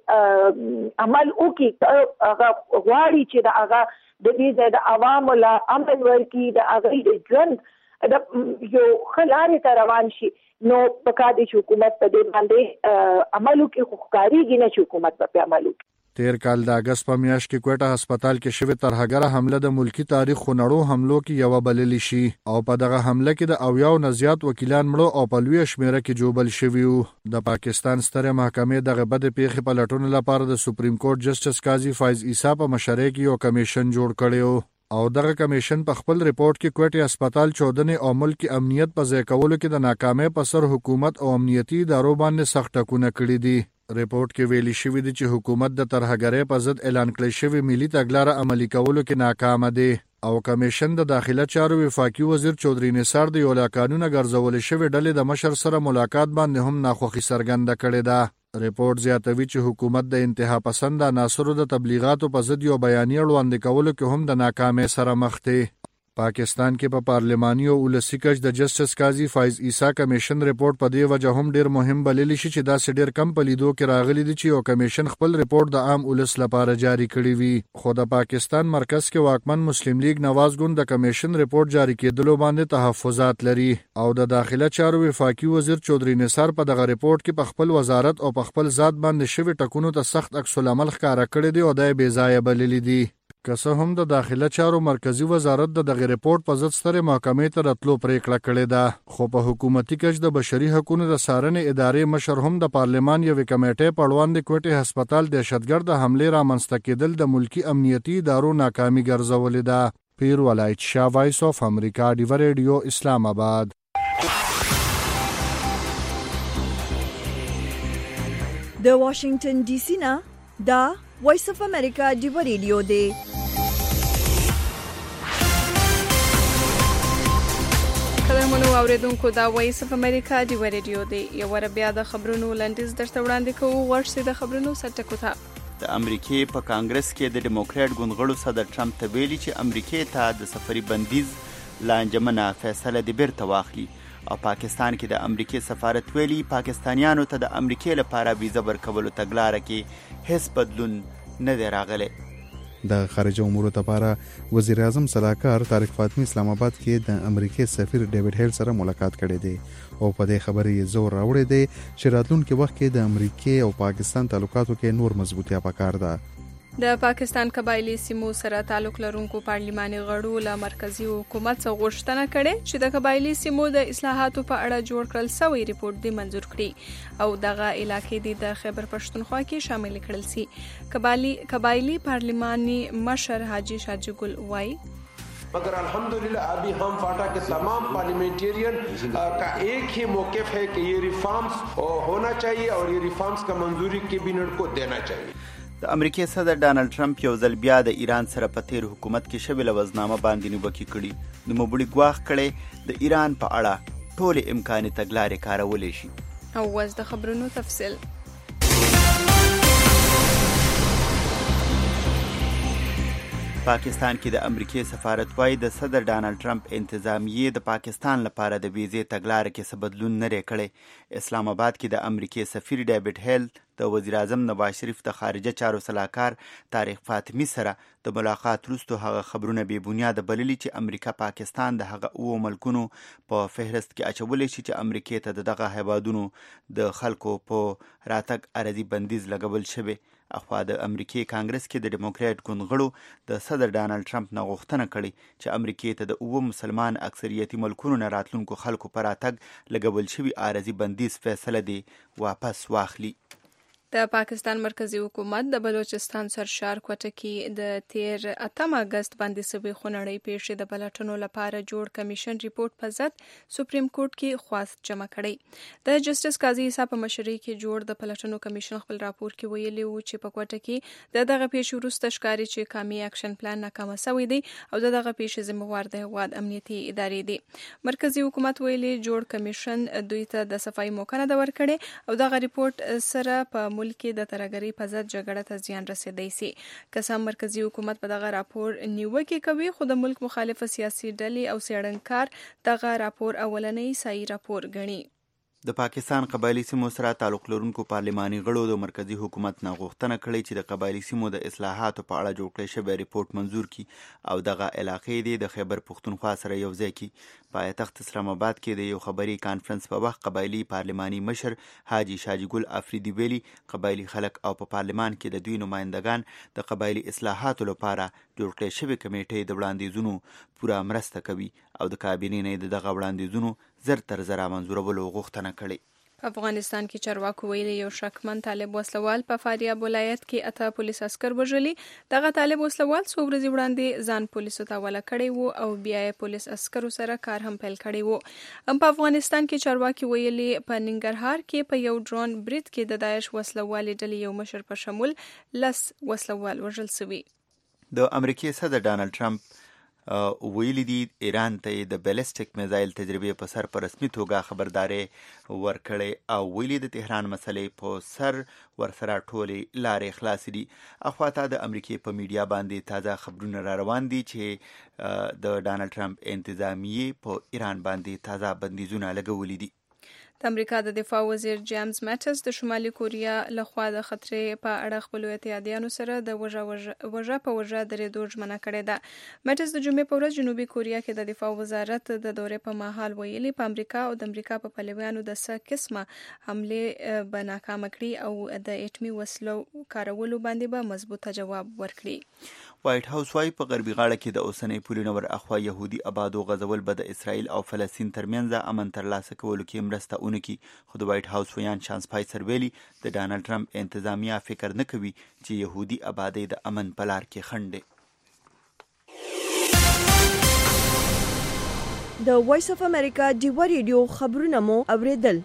باندې عمل وکړي. هغه غواړي چې دا هغه د دې د عوامو لا عمل ورکړي د هغه د ژوند د یو خلارې ته روان شي نو په کار دی چې حکومت په دې باندې عمل وکړي. خو ښکارېږي نه چې حکومت په عمل وکړي. تیر کال د اگست په میاشت کې کوټه هسپتال کې شوې ترهګره حمله د ملکی تاریخ خونړو حملو کې یو بللی شي او په دغه حمله کې د اویاو نه زیات وکیلان مړو او په لوی شمیره کې جوبل شوي وو. د پاکستان ستره محکمې دغه بد پیښې په لټون لپاره د سپریم کورټ جسټس قاضي فایز عیسی په مشرۍ کې یو کمیشن جوړ کړی او دغه کمیشن په خپل ریپورت کې کوټه هسپتال چودنې او ملکی امنیت په ځای کولو کې د ناکامۍ په سر حکومت او امنیتي ادارو باندې سخت ټکونه کړي دي. ریپورت کې ویلي شوی دی چې حکومت د ترهګرۍ په ضد اعلان کړی شوی ملي تګلاره عملي کولو کې ناکام دی او کمیشن د داخله چارو وفاقي وزیر چودري نثار د یو لا قانون غرضول شوی ډلې د مشر سره ملاقات باندې هم ناخوښي څرګنده کړې ده. ریپورت زیاتوي چې حکومت د انتها پسند عناصرو د تبلیغاتو په ضد یو بیانیه وړاندې کولو کې هم د ناکامۍ سره مخ دی. پاکستان کې په پا پارلماني او ولسی کچ د جسټس قاضي فایز عیسی کمیشن ریپورت په دې وجه هم ډیر مهم بللی شي چې دا سډیر کم په لیدو کې راغلي دي چې یو کمیشن خپل ریپورت د عام ولس لپاره جاری کړی وي. خو د پاکستان مرکز کې واکمن مسلم لیگ نواز ګوند د کمیشن ریپورت جاری کېدلو باندې تحفظات لري او د داخله چارو وفاقي وزیر چودري نثار په دغه ریپورت کې په خپل وزارت او په خپل ذات باندې شوی ټکونو ته سخت عکس العمل ښکارا کړی دی او د بې ځایه بللی دي. که څه هم د داخله چارو مرکزی وزارت د دغه ریپورت په ضد ستره محکمې ته راتلو پریکړه کړې ده خو په حکومتي کچ د بشري حقوقو د څارنې ادارې مشر هم د پارلمان یوې کمیټې په وړاندې کوټه هسپتال دهشتګرد حمله را منځته کېدل د ملکی امنیتي ادارو ناکامي ګرځولې ده. پیر ولایت شاه وایس اف امریکا ډیو ریډیو اسلام آباد. د واشنگټن ډي سي نه دا وایس اف امریکا ډیو ریډیو دی. قدرمنو اوریدونکو دا وایس اف امریکا ډیو ریډیو دی. یو ور بیا د خبرونو لنډیز درته وړاندې کوو. ورسې د خبرونو سرټکو ته. د امریکې په کانګرس کې د ډیموکراټ ګوندغړو صدر ټرمپ ته ویلي چې امریکې ته د سفري بندیز لانجمنه فیصله د بیرته واخلي او پاکستان کې د امریکې سفارت ویلي پاکستانیانو ته د امریکې لپاره ویزه ورکولو تګلاره کې هیڅ بدلون نه دی راغلی. د خارجه امورو لپاره وزیر اعظم صلاحکار طارق فاطمی اسلام آباد کې د امریکای سفیر ډیوډ هیل سره ملاقات کړې دی او په دې خبرې زور راوړی دی چې راتلونکي وخت کې د امریکای او پاکستان تعلقاتو کې نور مضبوطیا پکار ده. د پاکستان قبایلی سیمو سره تعلق لرونکو پارلماني غړو له مرکزی حکومت څخه غوښتنه کړې چې د قبایلی سیمو د اصلاحاتو په اړه جوړ کړل شوی ریپورت دی منزور کړي او دغه علاقې د خیبر پښتونخوا کې شامل کړل سي. قبایلی قبایلی پارلماني مشر حاجی شاجی ګل وای मगर अल्हम्दुलिल्लाह अभी हम फाटा के तमाम पार्लियामेंटेरियन का एक ही मौक़िफ़ है कि ये रिफॉर्म्स होना चाहिए और ये रिफॉर्म्स का मंजूरी कैबिनेट को देना चाहिए. د امریکای صدر ډانلډ ټرمپ یو ځل بیا د ایران سره په تیر حکومت کې شوی لوزنامه باندې نیوکې کړي. د مبړي ګواښ کړي د ایران په اړه ټول امکاني تګلارې کارولې شي. او واز د خبرونو تفصیل. پاکستان کې د امریکای سفارت وايي د صدر ډانلډ ټرمپ انتظامیې د پاکستان لپاره د ویزې تګلارې کې څه بدلون نه کړی. اسلام آباد کې د امریکای سفیر ډیوډ هیل د وزیر اعظم نواز شریف د خارجه چارو سلاکار طارق فاطمی سره د ملاقات وروسته هغه خبرونه بې بنیاده بللي چې امریکا پاکستان د هغه اوو ملکونو په فهرست کې اچولی شي چې امریکې ته د دغه هیوادونو د خلکو په راتګ عرضي بندیز لګول شوی. اخوا د امریکای کانګرس کې د ډیموکراټ ګوندغړو د صدر ډانلډ ټرمپ نه غوښتنه کړې چې امریکې ته د اوو مسلمان اکثریتي ملکونو نه راتلونکو خلکو په راتګ لګول شوی عارضي بندیز فیصله دی واپس واخلي. د پاکستان مرکزی حکومت د بلوچستان سرشار کوټه کې د تیر اتم اگست باندې سوي خونړۍ پیښې د پلټنو لپاره جوړ کمیشن ریپورت په ضد سپریم کورټ کې خواست جمع کړي. د جسټس قاضي عیسی په مشرۍ کې جوړ د پلټنو کمیشن خپل راپور کې ویلي وو چې په کوټه کې د دغه پیښې وروسته ښکاري چې قومي اکشن پلان ناکام شوی دی او د دغه پیښې ذمہوار د هواد امنیتي ادارې دي. مرکزی حکومت ویلي جوړ کمیشن دوی ته د صفای موقع نه ورکړي او دغه ریپورت سره په ملک د ترهګرۍ په ضد جګړه ته زیان رسیدای سي. قسم مرکزی حکومت په دغه راپور نیوکه کوي خو د ملک مخالفه سیاسي ډلې او څېړنکار دغه راپور اولنۍ صحیح راپور ګڼي. د پاکستان قبایلی سیمو سره تعلق لرونکو پارلماني غړو د مرکزی حکومت نه غوښتنه کړې چې د قبایلی سیمو د اصلاحاتو په اړه جوړ کړی شوی ریپورت منظور کړي او دغه علاقې دې د خیبر پښتونخوا سره یوځای کړي. په پایتخت اسلام آباد کې د یو خبري کانفرنس په وخت قبایلی پارلماني مشر حاجی شاجي ګل افریدي ویلي قبایلی خلک او په پارلمان کې د دوی نمائندگان د قبایلی اصلاحاتو لپاره جوړ کړی شوی کمیټې د وړاندیزونو پوره مرسته کوي او د کابینې نه د دغه وړاندیزونو زر تر زره منظورولو غوښتنه کړې. په افغانستان کې چارواکو ویلي یو شکمن طالب وسلوال په فاریاب ولایت کې اته پولیس عسکر وژلي. دغه طالب وسلوال څو ورځې وړاندې ځان پولیسو ته حواله کړی وو او بیا یې پولیس عسکرو سره کار هم پیل کړی وو. هم په افغانستان کې چارواکي ویلي په ننګرهار کې په یو ډرون برید کې د داعش وسلوالې ډلې یو مشر په شمول لس وسلوال وژل شوي. د امریکای صدر ډانلډ ټرمپ ویلي دي ایران ته د بیلسټیک میزایل تجربې په سر په رسمي توګه خبرداري ورکړې او ویلي د تهران مسلې په سر ورسره ټولې لارې خلاصې دي. اخواته د امریکای په میډیا باندې تازه خبرونه را روان دي چې د ډانلډ ټرمپ انتظامیه په ایران باندې تازه بندیزونه لګولي دي. د امریکا د دفاع وزیر جیمز میټس د شمالي کوریا لخوا د خطرې په اړه خپلو اتحادیانو سره د وژه په وژه درېدو ژمنه کړې ده. میټس د جمعې په ورځ جنوبي کوریا کې د دفاع وزارت د دورې په مهال ویلي په امریکا او د امریکا په پلویانو د څه قسمه حملې به ناکامه کړي او د اټومي وسلو کارولو باندې به مضبوطه جواب ورکړي. وایټ هاوس وايي په غربي غاړه کې د اوسنۍ پولې نه ور اخوا يهودي آبادو غزول به د اسرائیل او فلسطین ترمنځ امن ترلاسه کولو کې مرسته ونکړي. خو د وایټ هاوس ویان شان سپایسر ویلي د ډانلډ ټرمپ انتظامیه فکر نه کوي چې يهودي آبادی د امن په لار کې خنډ دی. د وایس اف امریکا ډیوا ریډیو خبرونه مو اوریدل.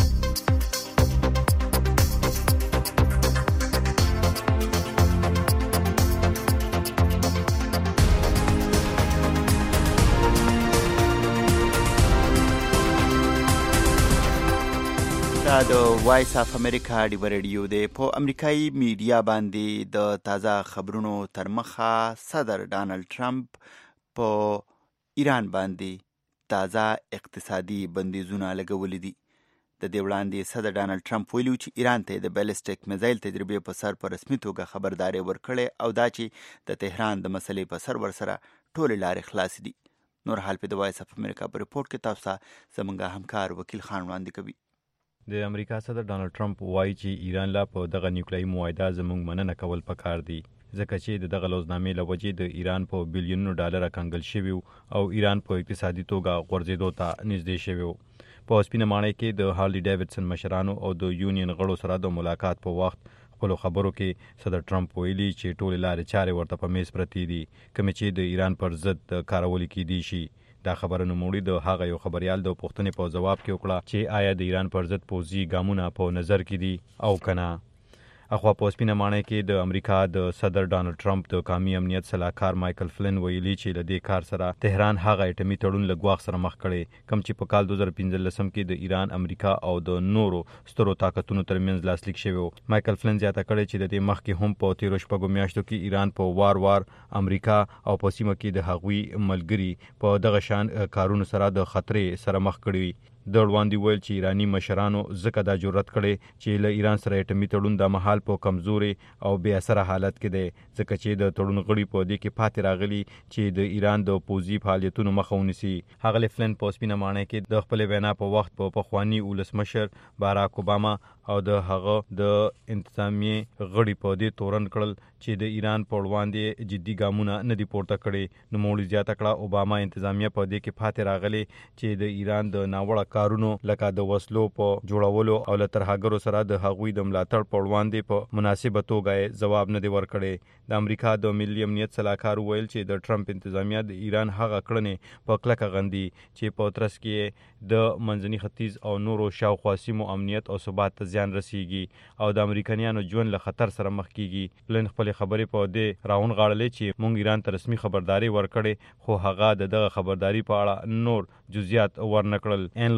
دا د وایس اف امریکا ډیوا ریډیو دی. په امریکایي میډیا باندې د تازه خبرونو تر مخه صدر ډانلډ ټرمپ په ایران باندې تازه اقتصادي بندیزونه لګولي دي. د دې وړاندې صدر ډانلډ ټرمپ ویلي چې ایران ته د بیلسټیک میزایل تجربې په سر په رسمي توګه خبرداري ورکړې او دا چې د تهران د مسلې په سر ورسره ټولې لارې خلاصې دي. نور حال په د وایس اف امریکا په رپورټ کې تاسو ته زموږ همکار وکیل خان وړاندې کوي. د امریکا صدر ډانلډ ټرمپ وایي چې ایران لا په دغه نیوکلیایي معاهده زموږ مننه کول پکار دي ځکه چې د دغه لوزنامې له وجې د ایران په بیلیونونو ډالره کنګل شوي او ایران په اقتصادي توګه غورځېدو ته نږدې شوي. په سپینه ماڼۍ کې د هارلی ډیوډسن مشرانو او د یونین غړو سره د ملاقات په وخت خپلو خبرو کې صدر ټرمپ ویلي چې ټولې لارې چارې ورته په میز پرتې دي کومې چې د ایران پر ضد کارولې کېدی شي. دا خبره نوموړي د هغه یو خبريال د پوښتنې په جواب کې وکړه چې آیا د ایران پر ضد پوځي ګامونه په نظر کې دي او کنه. اخوا په سپینه ماڼۍ کې د امریکا د صدر ډانلډ ټرمپ د قومي امنیت سلاکار مایکل فلن ویلي چې له دې کار سره تهران هغه اټومي تړون له ګواښ سره مخ کړي کوم چې په کال دوه زره پنځلسم کې د ایران، امریکا او د نورو سترو طاقتونو ترمنځ لاسلیک شوی و. مایکل فلن زیاته کړې چې د دې مخکې هم په تیرو شپږو میاشتو کې ایران په وار وار امریکا او په سیمه کې د هغوی ملګري په دغه شان کارونو سره د خطرې سره مخ کړي. د وړاندې ویل چې ایرانی مشرانو ځکه دا جرأت کړي چې له ایران سره اټومي تړون د مهال په کمزوري او بې اثره حالت کې دی ځکه چې د تړون غړي په دې کې پاتې راغلي چې د ایران د پوځي فعالیتونو مخه ونیسي. هغه فلن په سپینه ماڼۍ کې د خپل وینا په وخت په پخوانی ولسمشر باراک اوباما او د هغه د انتظامیه غړي په دې تورن کړل چې د ایران په وړاندې جدي ګامونه نه دي پورته کړي. نو موږ زیاته کړه اوباما انتظامیه په دې کې پاتې راغلي چې د ایران د ناوړه کارونو لکه د وسلو په جوړولو او له ترهګرو سره د هغوی د ملاتړ په وړاندې په مناسبه توګه ځواب نه دی ورکړی. د امریکا د ملي امنیت سلاکار ویل چې د ټرمپ انتظامیه د ایران هغه کړنې په کلکه غندي چې په ترڅ کې د منځني ختیځ او نورو شاوخوا سیمو امنیت او ثبات ته زیان رسیږي او د امریکایانو ژوند له خطر سره مخ کیږي. پلن خپل خبرې په دې راون غاړلې چې مونږ ایران ته رسمي خبرداري ورکړې خو هغه د دغه خبرداري په اړه نور جزئیات ورنکړل. ان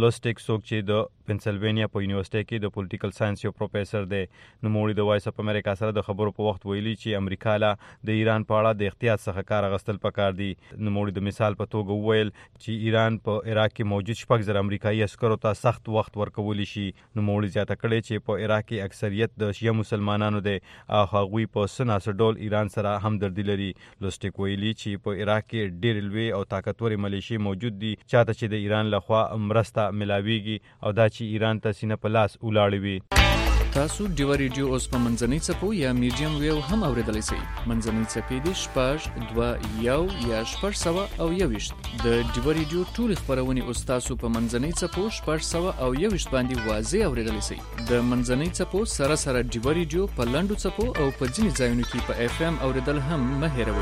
لوستیک څوک چې د پنسلوانیا په یونیورسيټي کې د پولیټیکل ساينس یو پروفیسور دی، نو موږ د وایس اف امریکا سره د خبرو په وخت ویلي چې امریکا لا د ایران په اړه د احتیاط څخه کار اخیستل پکار دي. نو موږ د مثال په توګه وویل چې ایران په عراق کې موجود شپږ زره امریکایي عسکرو ته سخت وخت ورکولی شي. نو موږ زیاته کړې چې په عراق کې اکثریت د شیعه مسلمانانو دی او هغوی په سناسه ډول ایران سره همدردي لري. لوستیک ویلي چې په عراق کې ډېر لوی او طاقتوري ملیشي موجود دي چاته چې د ایران لخوا مرسته ملاویږي او دا چې ایران ته سینه په لاس ولاړ وي. تاسو ډیو ریډیو اوس په منځنۍ څپو یا میډیم ویو هم اوریدلای شئ. منځنۍ څپې دي شپږ دوه یو یا شپږ سوه او یوویشت. د ډیو ریډیو ټولې خپرونې اوس تاسو په منځنۍ څپو شپږ سوه او یوویشت باندې واضح اوریدلای شئ. د منځنۍ څپو سره سره ډیو ریډیو په لنډو څپو او په ځینې ځایونو کې په اف ام اوریدل هم مه هیروئ.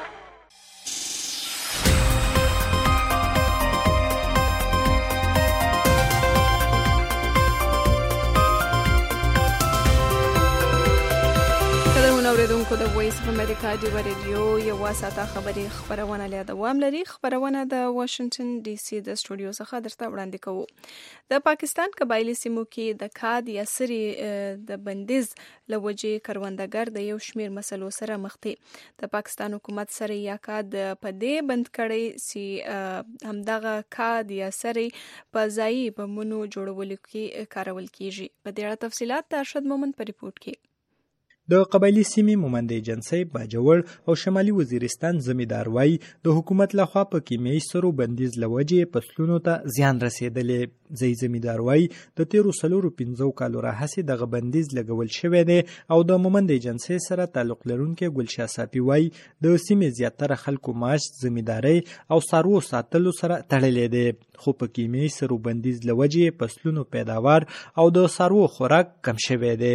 اوریدونکو د وایس اف امریکا ډیو ریډیو یو ساعته خبري خبرونه له دوام لري. خبرونه د واشنگټن ډي سي د سټوډیو څخه درته وړاندې کوو. د پاکستان قبایلی سیمو کې د کاد یا سری د بندیز لوجې کروندګر د یو شمیر مسلو سره مخ دي. د پاکستان حکومت سره یا کاد په دې بند کړي چې همدغه کاد یا سری په ځای بمونو جوړولو کې کارول کیږي. په دې اړه تفصيلات د ارشد مومن په ریپورت کې. د قبایلی سیمې مومند ایجنسی باجوړ او شمالي وزیرستان زمیدار وای د حکومت لخوا په کیمیاوي سرو بندیز لوجې فصلونو ته زیان رسیدلې. ځای زمیدار وای د تیرو سلورو پنځو کالو راهیسې دغه بندیز لګول شوی دی او د مومند ایجنسی سره تعلق لرونکي ګلشاه صافي وای د سیمې زیاتره خلکو معاش زمیداری او څاروو ساتلو سره تړلې دی، خو په کیمیاوي سرو بندیز لوجې فصلونو پیداوار او د څاروو خوراک کم شوی دی.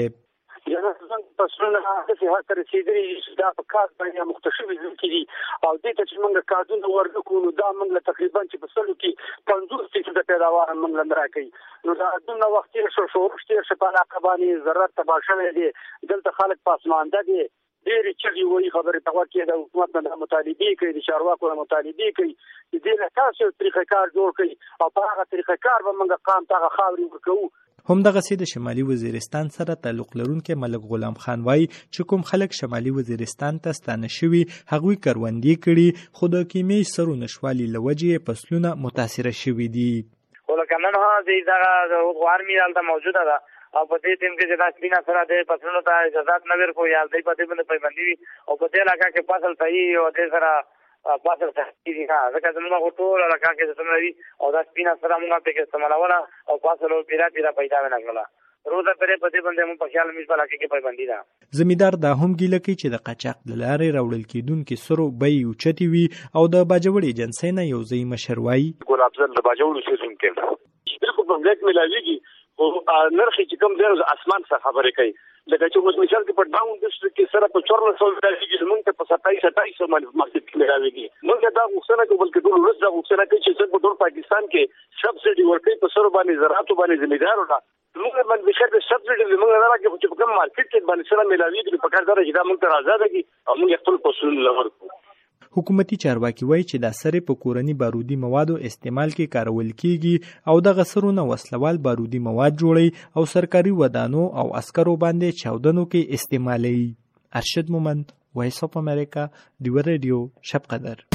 فصلونه هغه هغه تر رسیدلي چې دا په کار باندې مختشوي ځکه دي او دې ته چې موږ کارونه ورکو نو دا موږ تقریبا چې په سلو کې پنځوس فیصد د پیداوار موږ لندرا کوي. نو دا دغه وخت یې شو شو شته چې په علاقه باندې ضرورت تباه شوی دی. دلته خلک پاسمانده دي ډېر چې وایي خبره تاوه کې د حکومت نه مطالبه کوي، د چارواکو نه مطالبه کوي چې دې له تاسو طریقې کار جوړ کړي او په هغه طریقې کار به موږ قام ته خاوري ورکوو. همدغه سي د شمالي وزیرستان سره تعلق لرونکي ملک غلام خان وای چې کوم خلک شمالي وزیرستان ته ستانه شوي هغوی کروندې کړي خو د کیمیاوي سرو نشوالي لوجې فصلونه متاثره شوي دي. ولکه نن ها دغه غوارمي دلته موجوده ده او په دې ټیم کې چې دا سپینا سره د فصلونو ته اجازه نه ورکو یا د په دې باندې پیوندي وي او په دې علاقه کې فصل صحیح او د سره فصل صحیح دي. ها ځکه زموږ ټول علاقه کې څنګه وي او دا سپینا سره موږ په کې استعمالوله او فصل او پیرا پیرا پیدا نه کړله. روزه پرې په دې باندې موږ په خیال مې په علاقه کې پیوندي ده. زمیدار دا هم ګیله کوي چې د قاچاق د لارې راوړل کېدونکي سرو بیې اوچتې وي او د باجوړ ایجنسۍ نه یو ځای مشر وایي ګل افضل د باجوړ اوسېدونکی بالکل په بلیک ملاویږي او نرخ چې کوم ځای اسمان څخه خبرې کوي. لکه چې اوس مثال کې په ډاون ډسټریکټ کې سره په چورلس سو راځي موږ ته په ستایس ستایس باندې مارکیټ کې راځي. موږ دا غوښتنه کوو بلکې ټول ورځ دا غوښتنه کوي چې څنګه په ټول پاکستان کې سبسيډي ورکړي په سر باندې زراعت باندې ذمہدار ولا موږ باندې شرط سبسيډي موږ نه راکې چې په کوم مارکیټ کې باندې سره ملاوي دي په کار درجه دا موږ ته آزاد دي او موږ خپل پسول لورکو. حکومتي چارواکي وایي چې دا سره په کورني بارودي موادو استعمال کې کارول کیږي او دغه سرونه وسلوال بارودي مواد جوړي او سرکاري ودانو او عسکرو باندې چاودنو کې استعمالي. ارشد مومند، وایس اف امریکا، ډیو ریډیو، شب قدر.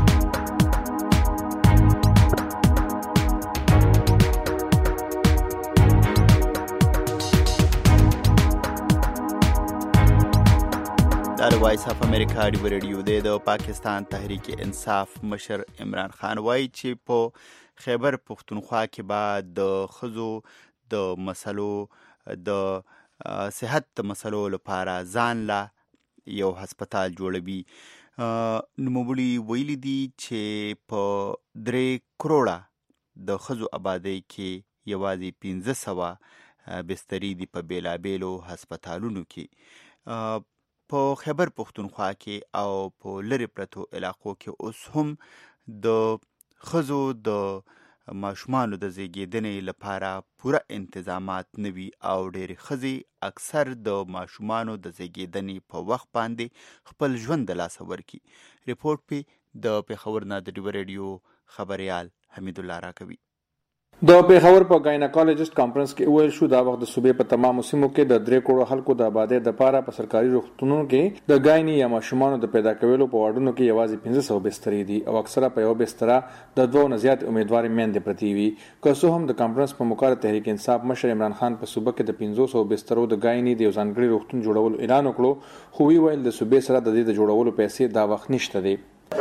دا د وایس اف امریکا ډیو ریډیو دی. د پاکستان تحریک انصاف مشر عمران خان وایي چې په خیبر پختونخوا کې به د ښځو د مسلو د صحت د مسلو لپاره ځان لا یو هسپتال جوړوي. نوموړي ویلي دي چې په درې کروړه د ښځو آبادۍ کې یوازې پنځه سوه بسترې دي په بیلابیلو هسپتالونو کې. په خیبر پختونخوا کې او په لرې پرتو علاقو کې اوس هم د ښځو د ماشومانو د زیږیدنې لپاره پوره انتظامات نه وي او ډېرې ښځې اکثر د ماشومانو د زیږیدنې په وخت باندې خپل ژوند د لاسه ورکړي. ریپورټ پې د پېښور نه د ډیو ریډیو خبریال حمید الله راکوي. د پیښور په ګایناکالوجست کانفرنس کې ویل شو دا وخت د صوبې په تمامو سیمو کې د درې کروڑو خلکو د آبادۍ د پاره په سرکاري روغتونونو کې د ګایني یا ماشومانو د پیدا کولو په واردونو کې یوازې پنځه سوه بسترې دي او اکثره په یو بستره د دوه نه زیات امیدوارې میندې پرتې وي. که څه هم د کانفرنس په موقع تحریک انصاف مشر عمران خان په صوبه کې د پنځه سوه بسترو د ګایني د یو ځانګړي روغتون جوړولو اعلان وکړو، خو وی ویل د صوبې سره د دې د جوړولو پیسې دا وخت نشته دي.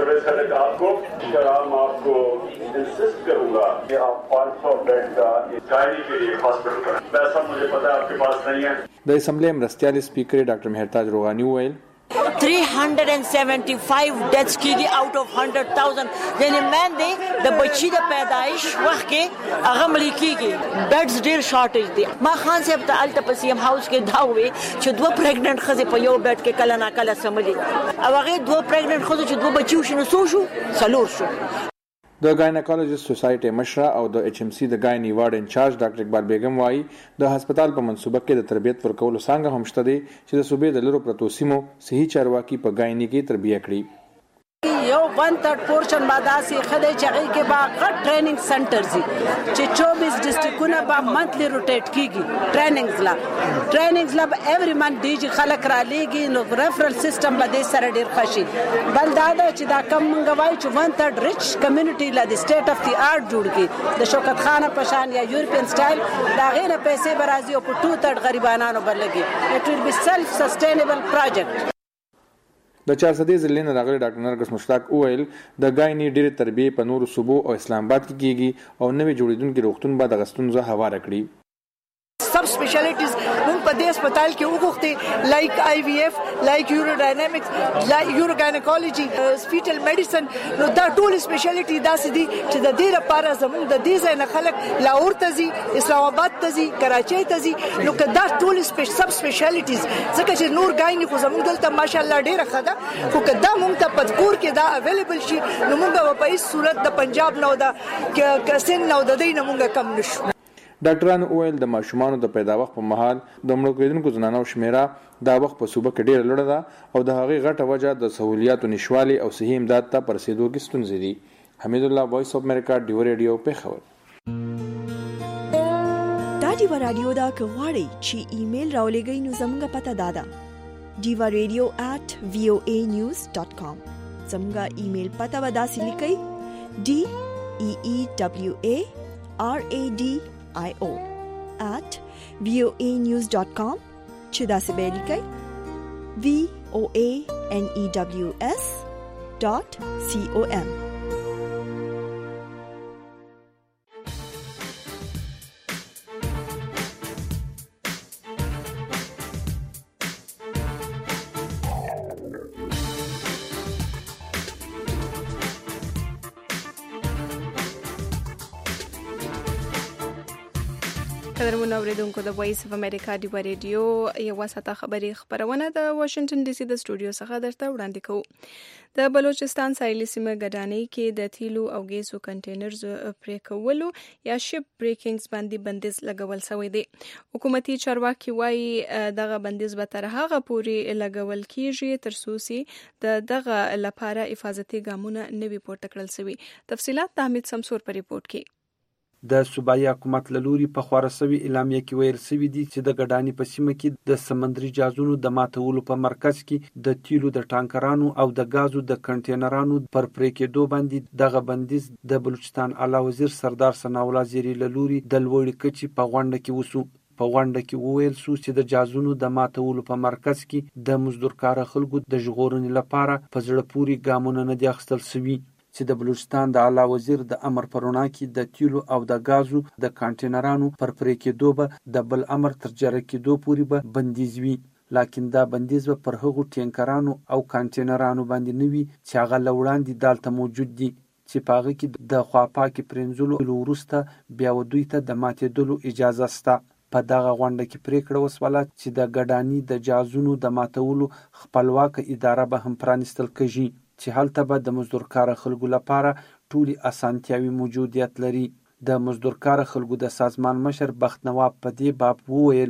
इंसिस्ट करूंगा कि आप पाँच सौ बेड का गाड़ी के लिए हॉस्पिटल करें. पैसा मुझे पता है आपके पास नहीं है. د اسمبلی مرستیال سپیکر ډاکټر مهرتاج روغانی ویل three hundred seventy-five deaths کیږي out of one hundred thousand یعنی مین دی د بچی د پیدایش وخت کې هغه مړی کیږي. بیډز ډیر شارټیج دی. ما خان صاحب ته الته په سی ام هاوس کې دا وی چې دوه پریګننټ خزه په یو بیډ کې کله نا کله سملي او هغه دوه پریګننټ خزه چې دوه بچي وشنو سو شو څلور شو. د ګایناکالوجست سوسایټي مشره او د ایچ ام سی د ګایني وارډ انچارج ډاکټر اقبال بیگم وايي د هسپتال په منصوبه کې د تربیت ورکولو څنګه هم شته دي چې د صوبې د لرو پرتو سیمو صحي چارواکي په ګایني کې تربیه کړي. یو ون تھرڈ پورشن با داسې خدای چې هغې کې به غټ ټریننګ سنټرز وي چې چوبیس ډسټرکټونه به منتلی روټیټ کېږي ټریننګز لا ټریننګز لا به ایوری منت دیږي خلک رالیږي نو ریفرل سیسټم به دې سره ډېر ښه شي. بل دا ده چې دا کم موږ وایو چې ون تھرډ ریچ کمیونټي لا د سټیټ اف دی آرټ جوړ کړي د شوکت خانه په شان یا یورپین سټایل د هغې نه پیسې به راځي او په ټو تھرډ غریبانانو به لګي. اټ ویل بي سیلف سسټینیبل پروجیکټ. د چارسدې ضلع نه راغلي ډاکټر نرګس مشتاق وویل د ګایني ډېرې تربیې په نورو صوبو او اسلام آباد کې کیږي او نوې جوړېدونکي روغتون به دغه ستونزه هواره کړي. سب سپیشلیټیز موږ په دې هسپتال کې وغوښتې لایک آی وی ایف لایک یوروډاینامیکس لایک یوروګاینیکالوجي سپیټل میډیسن نو دا ټول سپیشلیټي داسې دي چې د دې لپاره زموږ د دې ځای نه خلک لاهور ته ځي، اسلام آباد ته ځي، کراچۍ ته ځي. نو که دا ټول سب سپیشلیټیز ځکه چې نور ګایني خو زموږ دلته ماشاءالله ډېره ښه ده، خو که دا موږ ته په کور کې دا اویلیبل شي نو موږ به په هېڅ صورت د پنجاب نه او د سند نه او د دوی نه موږ کم نه شو. ډاکټرانو وویل د ماشومانو د پیداوخت په مهال د مړو کېدونکو زنانو شمیره دا وخت په صوبه کې ډېره لوړه ده او د هغې غټه وجه د سهولیاتو نشتوالي او صحي امداد ته په رسېدو کې ستونزې دي. حمید الله وایس اف امریکا ډیو ریډیو پیښور. دا ډیو رادیو دا که غواړئ چې ایمیل راولېږئ نو زموږ پته دا ده ډیو ریډیو ایٹ وی او ای نیوز ډاټ کام. زموږ ایمیل پته به داسې لیکئ ډي ای ای ډبلیو ای آر ای ډي I O at v o a news dot com چې داسې به لیکئ v o a n e w s dot c o m. قدرمن اوریدونکو د وایس اف امریکا دی ریډیو یو وساته خبري خبرونه د واشنگټن ډي سي د سټوډیو څخه درته وړاندې کوو. د بلوچستان ساحلي سیمه ګډانۍ کې د تیلو او ګیسو کنټینرز پرې کولو یا شپ بریکینګز باندې بندیز لګول شوی دی. حکومتي چارواکي وایي دغه بندیز به تر هغه پورې لګول کیږي تر څو چې د دغه لپاره حفاظتي ګامونه نوي پورته کړل شوي. تفصيلات د حمید سمسور په ریپورت کې. د صوبایي حکومت له لوري په خورا سوي اعلامیه کې ویل شوی دی چې د ګډاني په سیمه کې د سمندري جهازونو د ماتولو په مرکز کې د تیلو د ټانکرانو او د غازو د کنټینرانو پر پرې کېدو باندې دغه بندیز د بلوچستان اعلی وزیر سردار ثناءالله زیری له لوري د لوړې کچې په غونډه کې وسو. په غونډه کې وویل شو چې د جهازونو د ماتولو په مرکز کې د مزدورکار خلکو د ژغورنې لپاره په زړه پورې ګامونه نه دي اخیستل شوي چې د بلوچستان د اعلی وزیر د امر پرونا کې د تیلو او د غازو د کانټینرانو پر پرې کېدو به د بل امر تر جره کېدو پورې به بندیز وي. لکن دا بندیز به پر هغو ټینکرانو او کانټینرانو باندې نه وي چې هغه له وړاندې دالته موجود دي چې په هغه کې د خواپاکې پرینځلو وروسته بیا دوی ته د ماتېدلو اجازه شته. په دغه غونډه کې پریکړه وسوله چې د ګډاني د جهازونو د ماتولو خپلواکه اداره به هم پرانیستل کېږي چې هلته به د مزدورکار خلکو لپاره ټولې اسانتیاوي موجودیت لري. د مزدورکار خلکو د سازمان مشر بخت نواب په دې باب وویل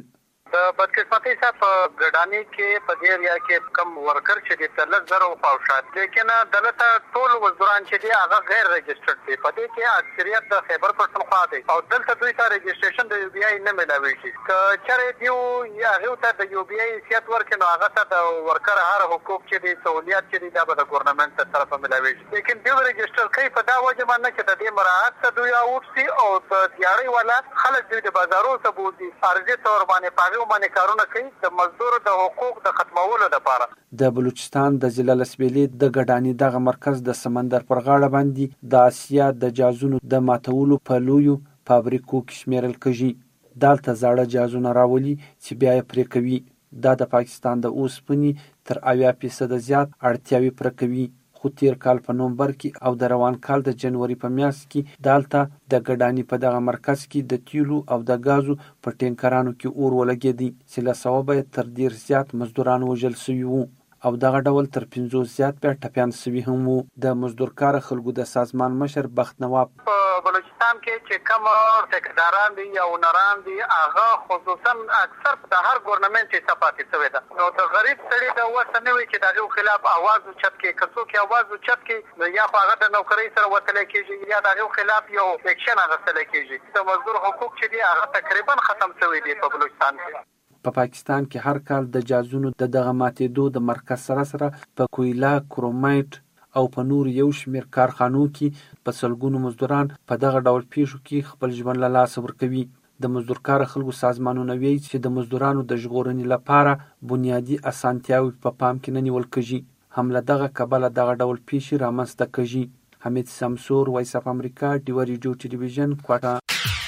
د بدقسمتۍ سره په ګډانی کې په دې ایریا کې کم ورکر چې د تلل زره او پاوشات لیکن دلته ټول وزران چې دی هغه غیر رجسټرډ دي. په دې کې اکثریت د خیبر پښتونخوا دی او دلته دوی ته رجسټریشن د یو بي آی نه ملاويږي. که چېرې دیو یا هغه ته د یو بي آی سیات ورکړي نو هغه ته د ورکر هر حقوق چې دي سہولیات چې دي دا به د ګورنمنت تر طرفه ملاويږي. لیکن دیو رجسټر کوي په دا وجه باندې چې د دې مراعات ته دوی اوټسي او د تیاری والا خلک دوی د بازارو ته بوزي ارزي تور باندې پاغي باندې کارونه کوي د مزدور د حقوق د ختمولو لپاره. د بلوچستان د ضلع لسبیلي د ګډانی دغه مرکز د سمندر پر غاړه باندې د آسیا د جازونو د ماتولو په لویو فابریکو کې شمیرل کېږي. دالته زاړه جازونه راولي چې بیا یې پرې کوي. دا د پاکستان د اوسپنې تر اویا فیصده زیات اړتیاوې پوره کوي. خو تیر کال په نومبر کې او د روان کال د جنوري په میاشت کې دالته د ګډانی په دغه مرکز کې د تیلو او د غازو په ټینکرانو کې اور ولګېدی چې له سببه تر ډیر زیات مزدوران وژل شوي وو او دغه ډول تر پنځوس زیات په ټپيان شوي هم وو. د مزدورکار خلکو د سازمان مشر بخت نواب بلوچستان کې چې کوم ټیکداران دي یا اونران دي هغه خصوصا اکثر د هر ګورنمنت چې صفاتي شوی ده نو د غریب سړي د وسه نه وي چې دغه خلاف आवाज اوچت کې کڅو کې आवाज اوچت کې یا خو هغه د نوکری سره وتل کېږي یا دغه خلاف یو اکشن اخیستل کېږي. د مزدور حقوق چې دي هغه تقریبا ختم شوی دي په بلوچستان کې. په پاکستان کې هر کال د جازونو د دغه ماتېدو د مرکز سره سره په کویلا کرومایټ او په نور یو شمیر کارخانو کې په سلګونو مزدوران په دغه ډول پیښو کې خپل ژوند له لاسه ورکوي. د مزدورکار خلکو سازمانونه وایي چې د مزدورانو د ژغورنې لپاره بنیادی اسانتیاوې په پام کې نه نیول کېږي. هم له دغه کبله دغه ډول پیښې رامنځته کېږي. حمید سمسور، وایس اف امریکا، ډیوا ریډیو ټلویزیون، کوټه.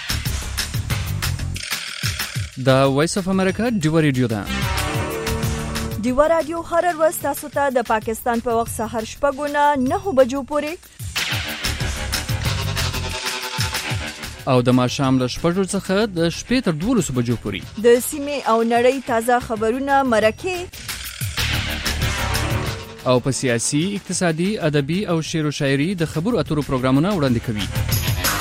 دا وایس اف امریکا ډیوا ریډیو ده. ډیوا رادیو هر ورځ تاسو ته د پاکستان په وخت سهار شپږ نه نه بجو پورې او د ماښام له شپږو څخه د شپې تر دولسو بجو پورې د سیمې او نړۍ تازه خبرونه مرکه او په سیاسي، اقتصادي، ادبي او شعر او شاعري د خبرو اترو پروګرامونه وړاندې کوي.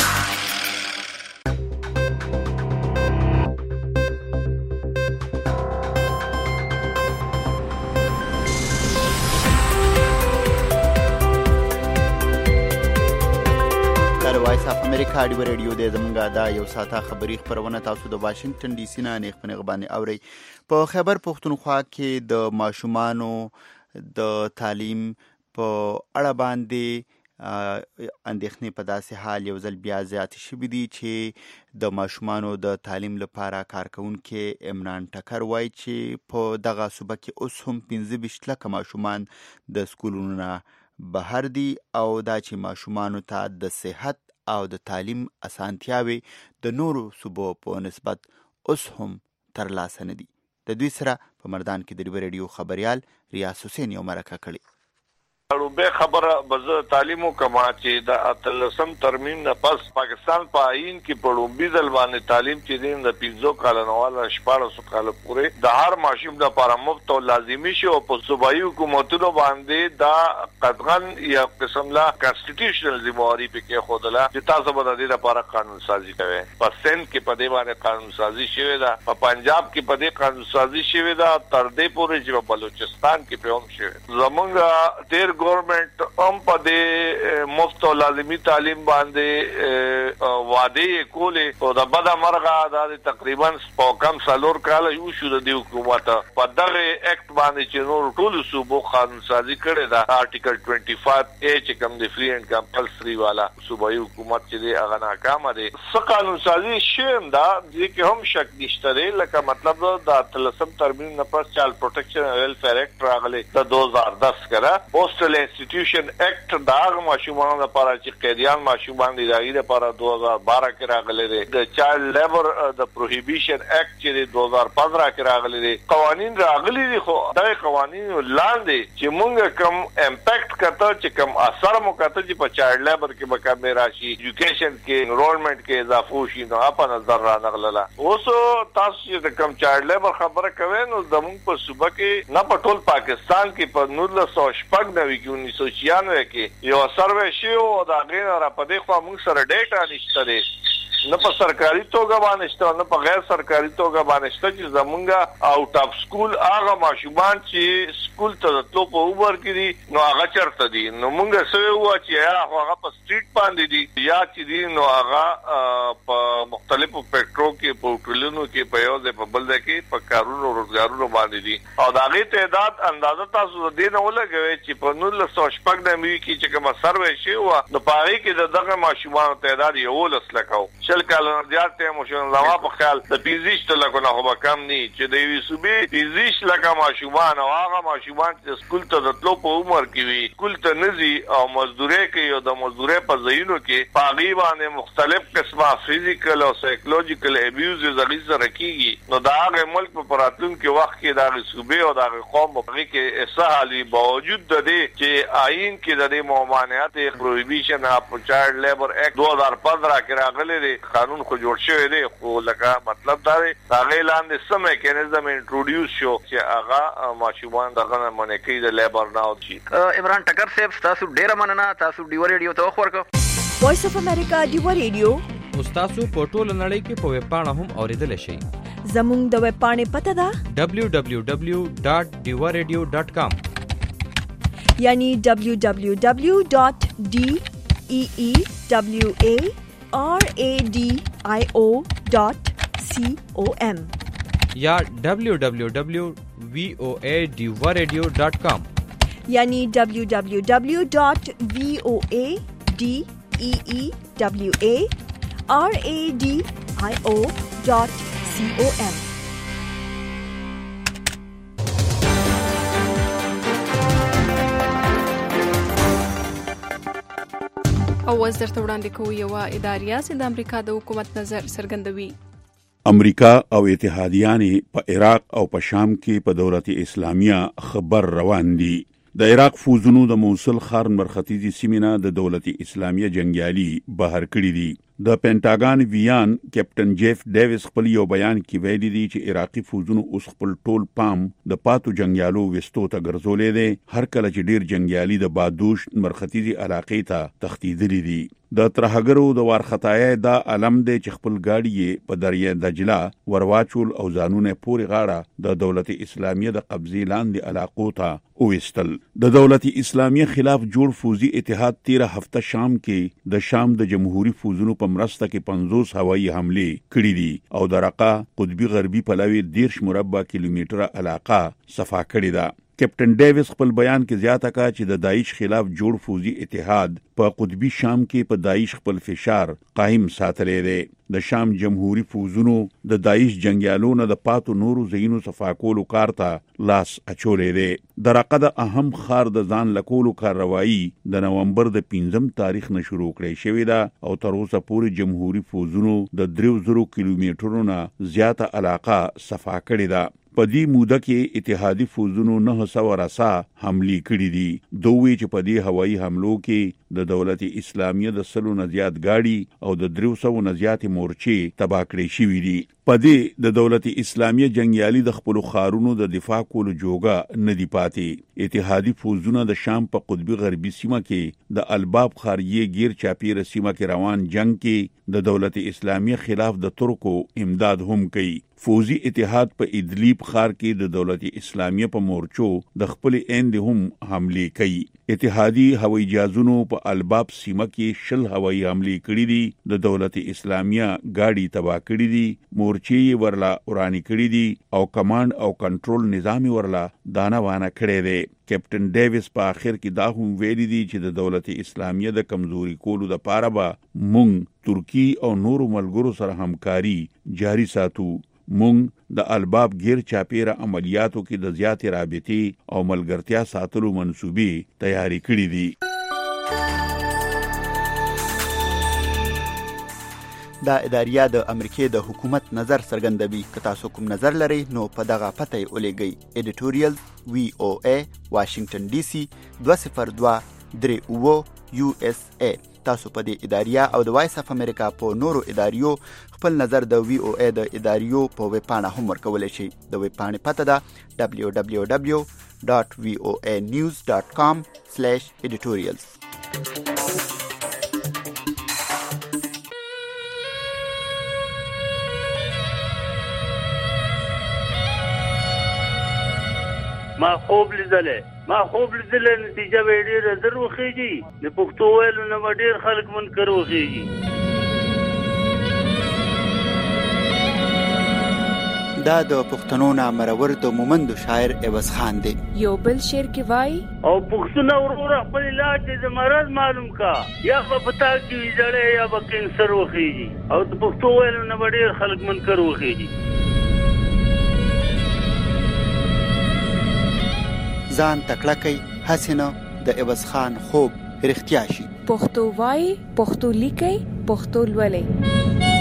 امریکا ډیو ریډیو د زمونږه دا یو ساته خبری خبرونه تاسو د واشنگټن ډي سي نه نه خپل غبانې اوري. په خیبر پښتونخوا کې د ماشومانو د تعلیم په اړه باندې اندېښنې په داسې حال یو ځل بیا زیات شوي دي چې د ماشومانو د تعلیم لپاره کارکونکي عمران ټکر وایي چې په دغه صوبه کې اوس هم پنځه ویشت لکه ماشومان د سکولونو نه بهر دي او دا چې ماشومانو ته د صحت او د تعلیم اسانتیاوي د نورو صوبو په نسبت اوس هم ترلاسه نه دي. د دوی سره په مردان کې د ډیوا ریډیو خبريال ریاض حسین یو مرکه کړي. اړوبه خبره بزه تعلیمو کما چې د اتلسم ترمیم نه پس پاکستان په آئین کې پړومبي ځل باندې تعلیم چې دین د پنځو کالونو شپږ کال پورې د هر ماشوم لپاره مفت او لازمي شي او په صوبایي حکومتونو باندې دا قطعاً یا قسم لا کانسټیټیوشنل ذمہواری په کې خودله چې تاسو به د دې لپاره قانون سازي کوي. په سند کې په دې باندې قانون سازي شوی دا، په پنجاب کې په دې قانون سازي شوی دا، تر دې پورې چې په بلوچستان کې په هم شوی. زمونږ تیر گورنمنٹ هم په دې مفت او لازمي تعلیم باندې وعده کولې او د بده مرغه د تقریبا په کم سالور کال یو شو د حکومت په دغه اکټ باندې چې نور ټول صوبو قانون سازي کړي دا آرټیکل پنځه پنځه ای چې کوم د فری اینڈ کمپلسری والا صوبایي حکومت چې دی هغه ناکام دی. څه قانون سازي شوم دا د کې هم شک نشته لکه مطلب د اتلسم ترمیم نه پس چایلډ پروټیکشن ویلفیر اکټ راغلی د دو هزار دس کړه. پوسټل انسټیټیوشن اکټ دا هغه ماشومانو لپاره چې قیدیان ماشومان دي دغه لپاره دو هزار بارہ کې راغلي دي. د چایلډ لیبر د پروهیبیشن اکټ چې دو هزار پندرہ کې راغلي دي. قوانین راغلي دي خو دا قوانین لاندې چې موږ کوم امپیکټ کته چې کوم اثر مو کته چې په چایلډ لیبر کې به کم راشي، ایجوکیشن کې انرولمنٹ کې اضافه شي نو په نظر را نغلله. اوس تاسو چې کوم چایلډ لیبر خبره کوي نو زموږ په صوبه کې نه په ټول پاکستان کې په نولس سو شپږ نوي کې انیس سو چھیانوے کې یو سروې شو او دا غیر را پدې خو موږ سره ډیټا نشته دي نه په سرکاري توګه باندې شته نه په غیر سرکاري توګه باندې شته چې زمونږه اوټ اف سکول هغه ماشومان چې سکول ته تلو په اوبر کې دي نو هغه چرته دي نو مونږ سوي و چې هغه په سټریټ باندې دي یا چې دي نو هغه په مختلفو فیکټرو کې په ټولنو کې په یو ځای په بل ځای کې په کارونو روزګارونو باندې دي او دا غي تعداد اندازه تاسو د دې نه ولګوي چې په نولس سوه شپږ د امریکا چې کوم سروې شي و نو پاره کې دغه ماشومان تعداد یو لسلکاو شل کال زیات ته مشون زما په خیال د پیزیشت لکه نه هو کم نه چې د وی صوبې پیزیشت لکه ماشومان او هغه ماشومان چې سکول ته د تلو په عمر کې وي سکول ته نزي او مزدوري کوي او د مزدوري په ځایونو کې پاغي باندې مختلف قسمه فزیکل او سایکولوژیکل ابیوز زغی سره کیږي نو دا هغه ملک په پراتون کې وخت کې د صوبې او د قوم په کې اسهالي باوجود د دې چې آئین کې د دې ممانعت پروهیبیشن اف چایلډ لیبر اکټ دو هزار پندرہ کې راغلي دی قانون خو جوړ شوی دی خو لکه مطلب دا دی هغه لاندې سم میکانیزم انټروډیوس شو چې هغه ماشومان دغه منې کوي د لیبر نه او شي عمران ټکر صاحب تاسو ډیر مننه تاسو ډیو ریډیو ته وخت ورکړ وایس اف امریکا ډیو ریډیو تاسو په ټوله نړۍ کې په ویب پاڼه هم اوریدل شئ زموږ د ویب پاڼې پته ده دبلیو دبلیو دبلیو ډاٹ ډیو ریډیو ډاٹ کام یعنی دبلیو دبلیو دبلیو ډاٹ ډی ای ای دبلیو ای آر ای ډی آی او ډاٹ سی او ایم یا دبلیو دبلیو دبلیو وی او ای ډیو ریډیو ډاٹ کام یعنی دبلیو دبلیو دبلیو ډاٹ وی او ای ڈی ای ای ڈبلیو اے آر اے ڈی آئی او ڈاٹ سی او ایم. اواز درته وړاندې کوو یوه اداریه چې د امریکا د حکومت نظر څرګندوي. امریکا او اتحادیانې په عراق او په شام کې په دولت اسلامیه خبر روان دي. د عراق فوزونو د موصل ښار مرختیزي سیمه د دولت اسلامیه جنگیالي بهر کړی دي. د پینټاګان ویان کیپټن جیف ډیویس خپل یو بیان کې ویلي دي چې عراقي فوزونو اوس خپل ټول پام د پاتو جنگیالو وستو ته ګرځولې دي. هر کله چې ډیر جنگیالي د بادوش مرختیزي علاقې ته تښتیدلي دي. د ترهګرو د وارختای دا علم دی چې خپل گاډي په دریای دجله ورواچول او ځانونه پوري غاړه د دولت اسلامیه د قبضې لاندې علاقو ته اوستل. د دولت اسلامیه خلاف جوړ فوزي اتحاد تیره هفته شام کې د شام د جمهوریت فوزونو په مرسته کې پنځوس هوایي حمله کړې دي او د رقه قطبي غربي پلوي دیرش مربع کیلومتره علاقه صفا کړې ده. کیپټن ډیویس خپل بیان کې زیاته کړه چې د داعش خلاف جوړ فوزي اتحاد په قطبي شام کې په داعش خپل فشار قائم ساتلې دی. د شام جمهوریت فوزونو د داعش جنگیالونو د پاتو نورو زینو صفا کولو کار ته لاس اچولې دی. د رقه د اهم خار د ځان لکولو کاروایی د نومبر د پنځم تاریخ نه شروع کړې شوې ده او تر اوسه پورې جمهوریت فوزونو د درې زره کیلومترونو نه زیاته علاقه صفا کړې ده. په دې موده کې اتحادی فوزونو نه سوه رسا حملې کړې دي. دوی چې په دې هوایي حملو کې د دولت اسلامیه د سلو نه زیات گاډي او د درې سوه نه زیات مورچې تباه کړې شوې دي. په دې د دولت اسلامیه جنگیالي د خپل خارونو د دفاع کولو جوګه نه دی پاتې. اتحادی فوزونه د شام په قطبي غربي سیمه کې د الباب خاریه گیر چاپیره سیمه کې روان جنگ کې د دولت اسلامیه خلاف د ترکو امداد هم کوي. فوزي اتحاد په ادلیب خار کې د دولت اسلامیه په مورچو د خپل ایند هم حمله کوي. اتحادی هوایي جهازونو په الباب سیمه کې شل هوایي حمله کړې دي. د دولت اسلامیه گاډي تباه کړې دي، مورچې ورلا ورانی کړې دي او کمانډ او کنټرول نظام ورلا دانا وانه کړې دي. کیپټن ډیویس په اخر کې دا هم ویلي دي چې د دولت اسلامیه د کمزوري کولو د پاره به مونږ ترکی او نورو ملګرو سره همکاري جاری ساتو. مونږ د الباب غیر چاپیره عملیاتو کې د زیاتې رابطې او ملګرتیا ساتلو منسوبې تیاری کړې دي. دا اداریه د امریکای د حکومت نظر څرګندوي. که تاسو کوم نظر لرئ نو په دغه پته یې ولېږئ. ایډیټوریال وی او ای واشنگټن ډي سي دوه صفر دوه درې اوه یو اس ای. تاسو په دې اداریه او د وایس اف امریکا په نورو اداریو خپل نظر د وی او ای د اداریو په ویب پاڼه هم ورکولی شئ. د ویب پاڼې پته ده دبلیو دبلیو دبلیو ډاٹ وی او ای نیوز ډاٹ کام سلیش ایډیټوریلز. ما خوب لیدلې ما خوب لیدلې نتیجه به ډېره زر وخیږي د پښتو ویلو نه به ډېر خلک منکر وخیږي. دا د پښتنو نامرور د مومند شاعر عوض خان دی. یو بل شعر کې وای او پښتون ورور خپل علاج د مرض معلوم کا یا په پتا کې ویځړې یا په کینسر وخیږي او د پښتو ویلو نه به ډېر خلک منکر وخیږي. ځان تکړه کوي هسې نه د عوض خان خوب رښتیا شي. پښتو وای پښتو لیکي پښتو لولي.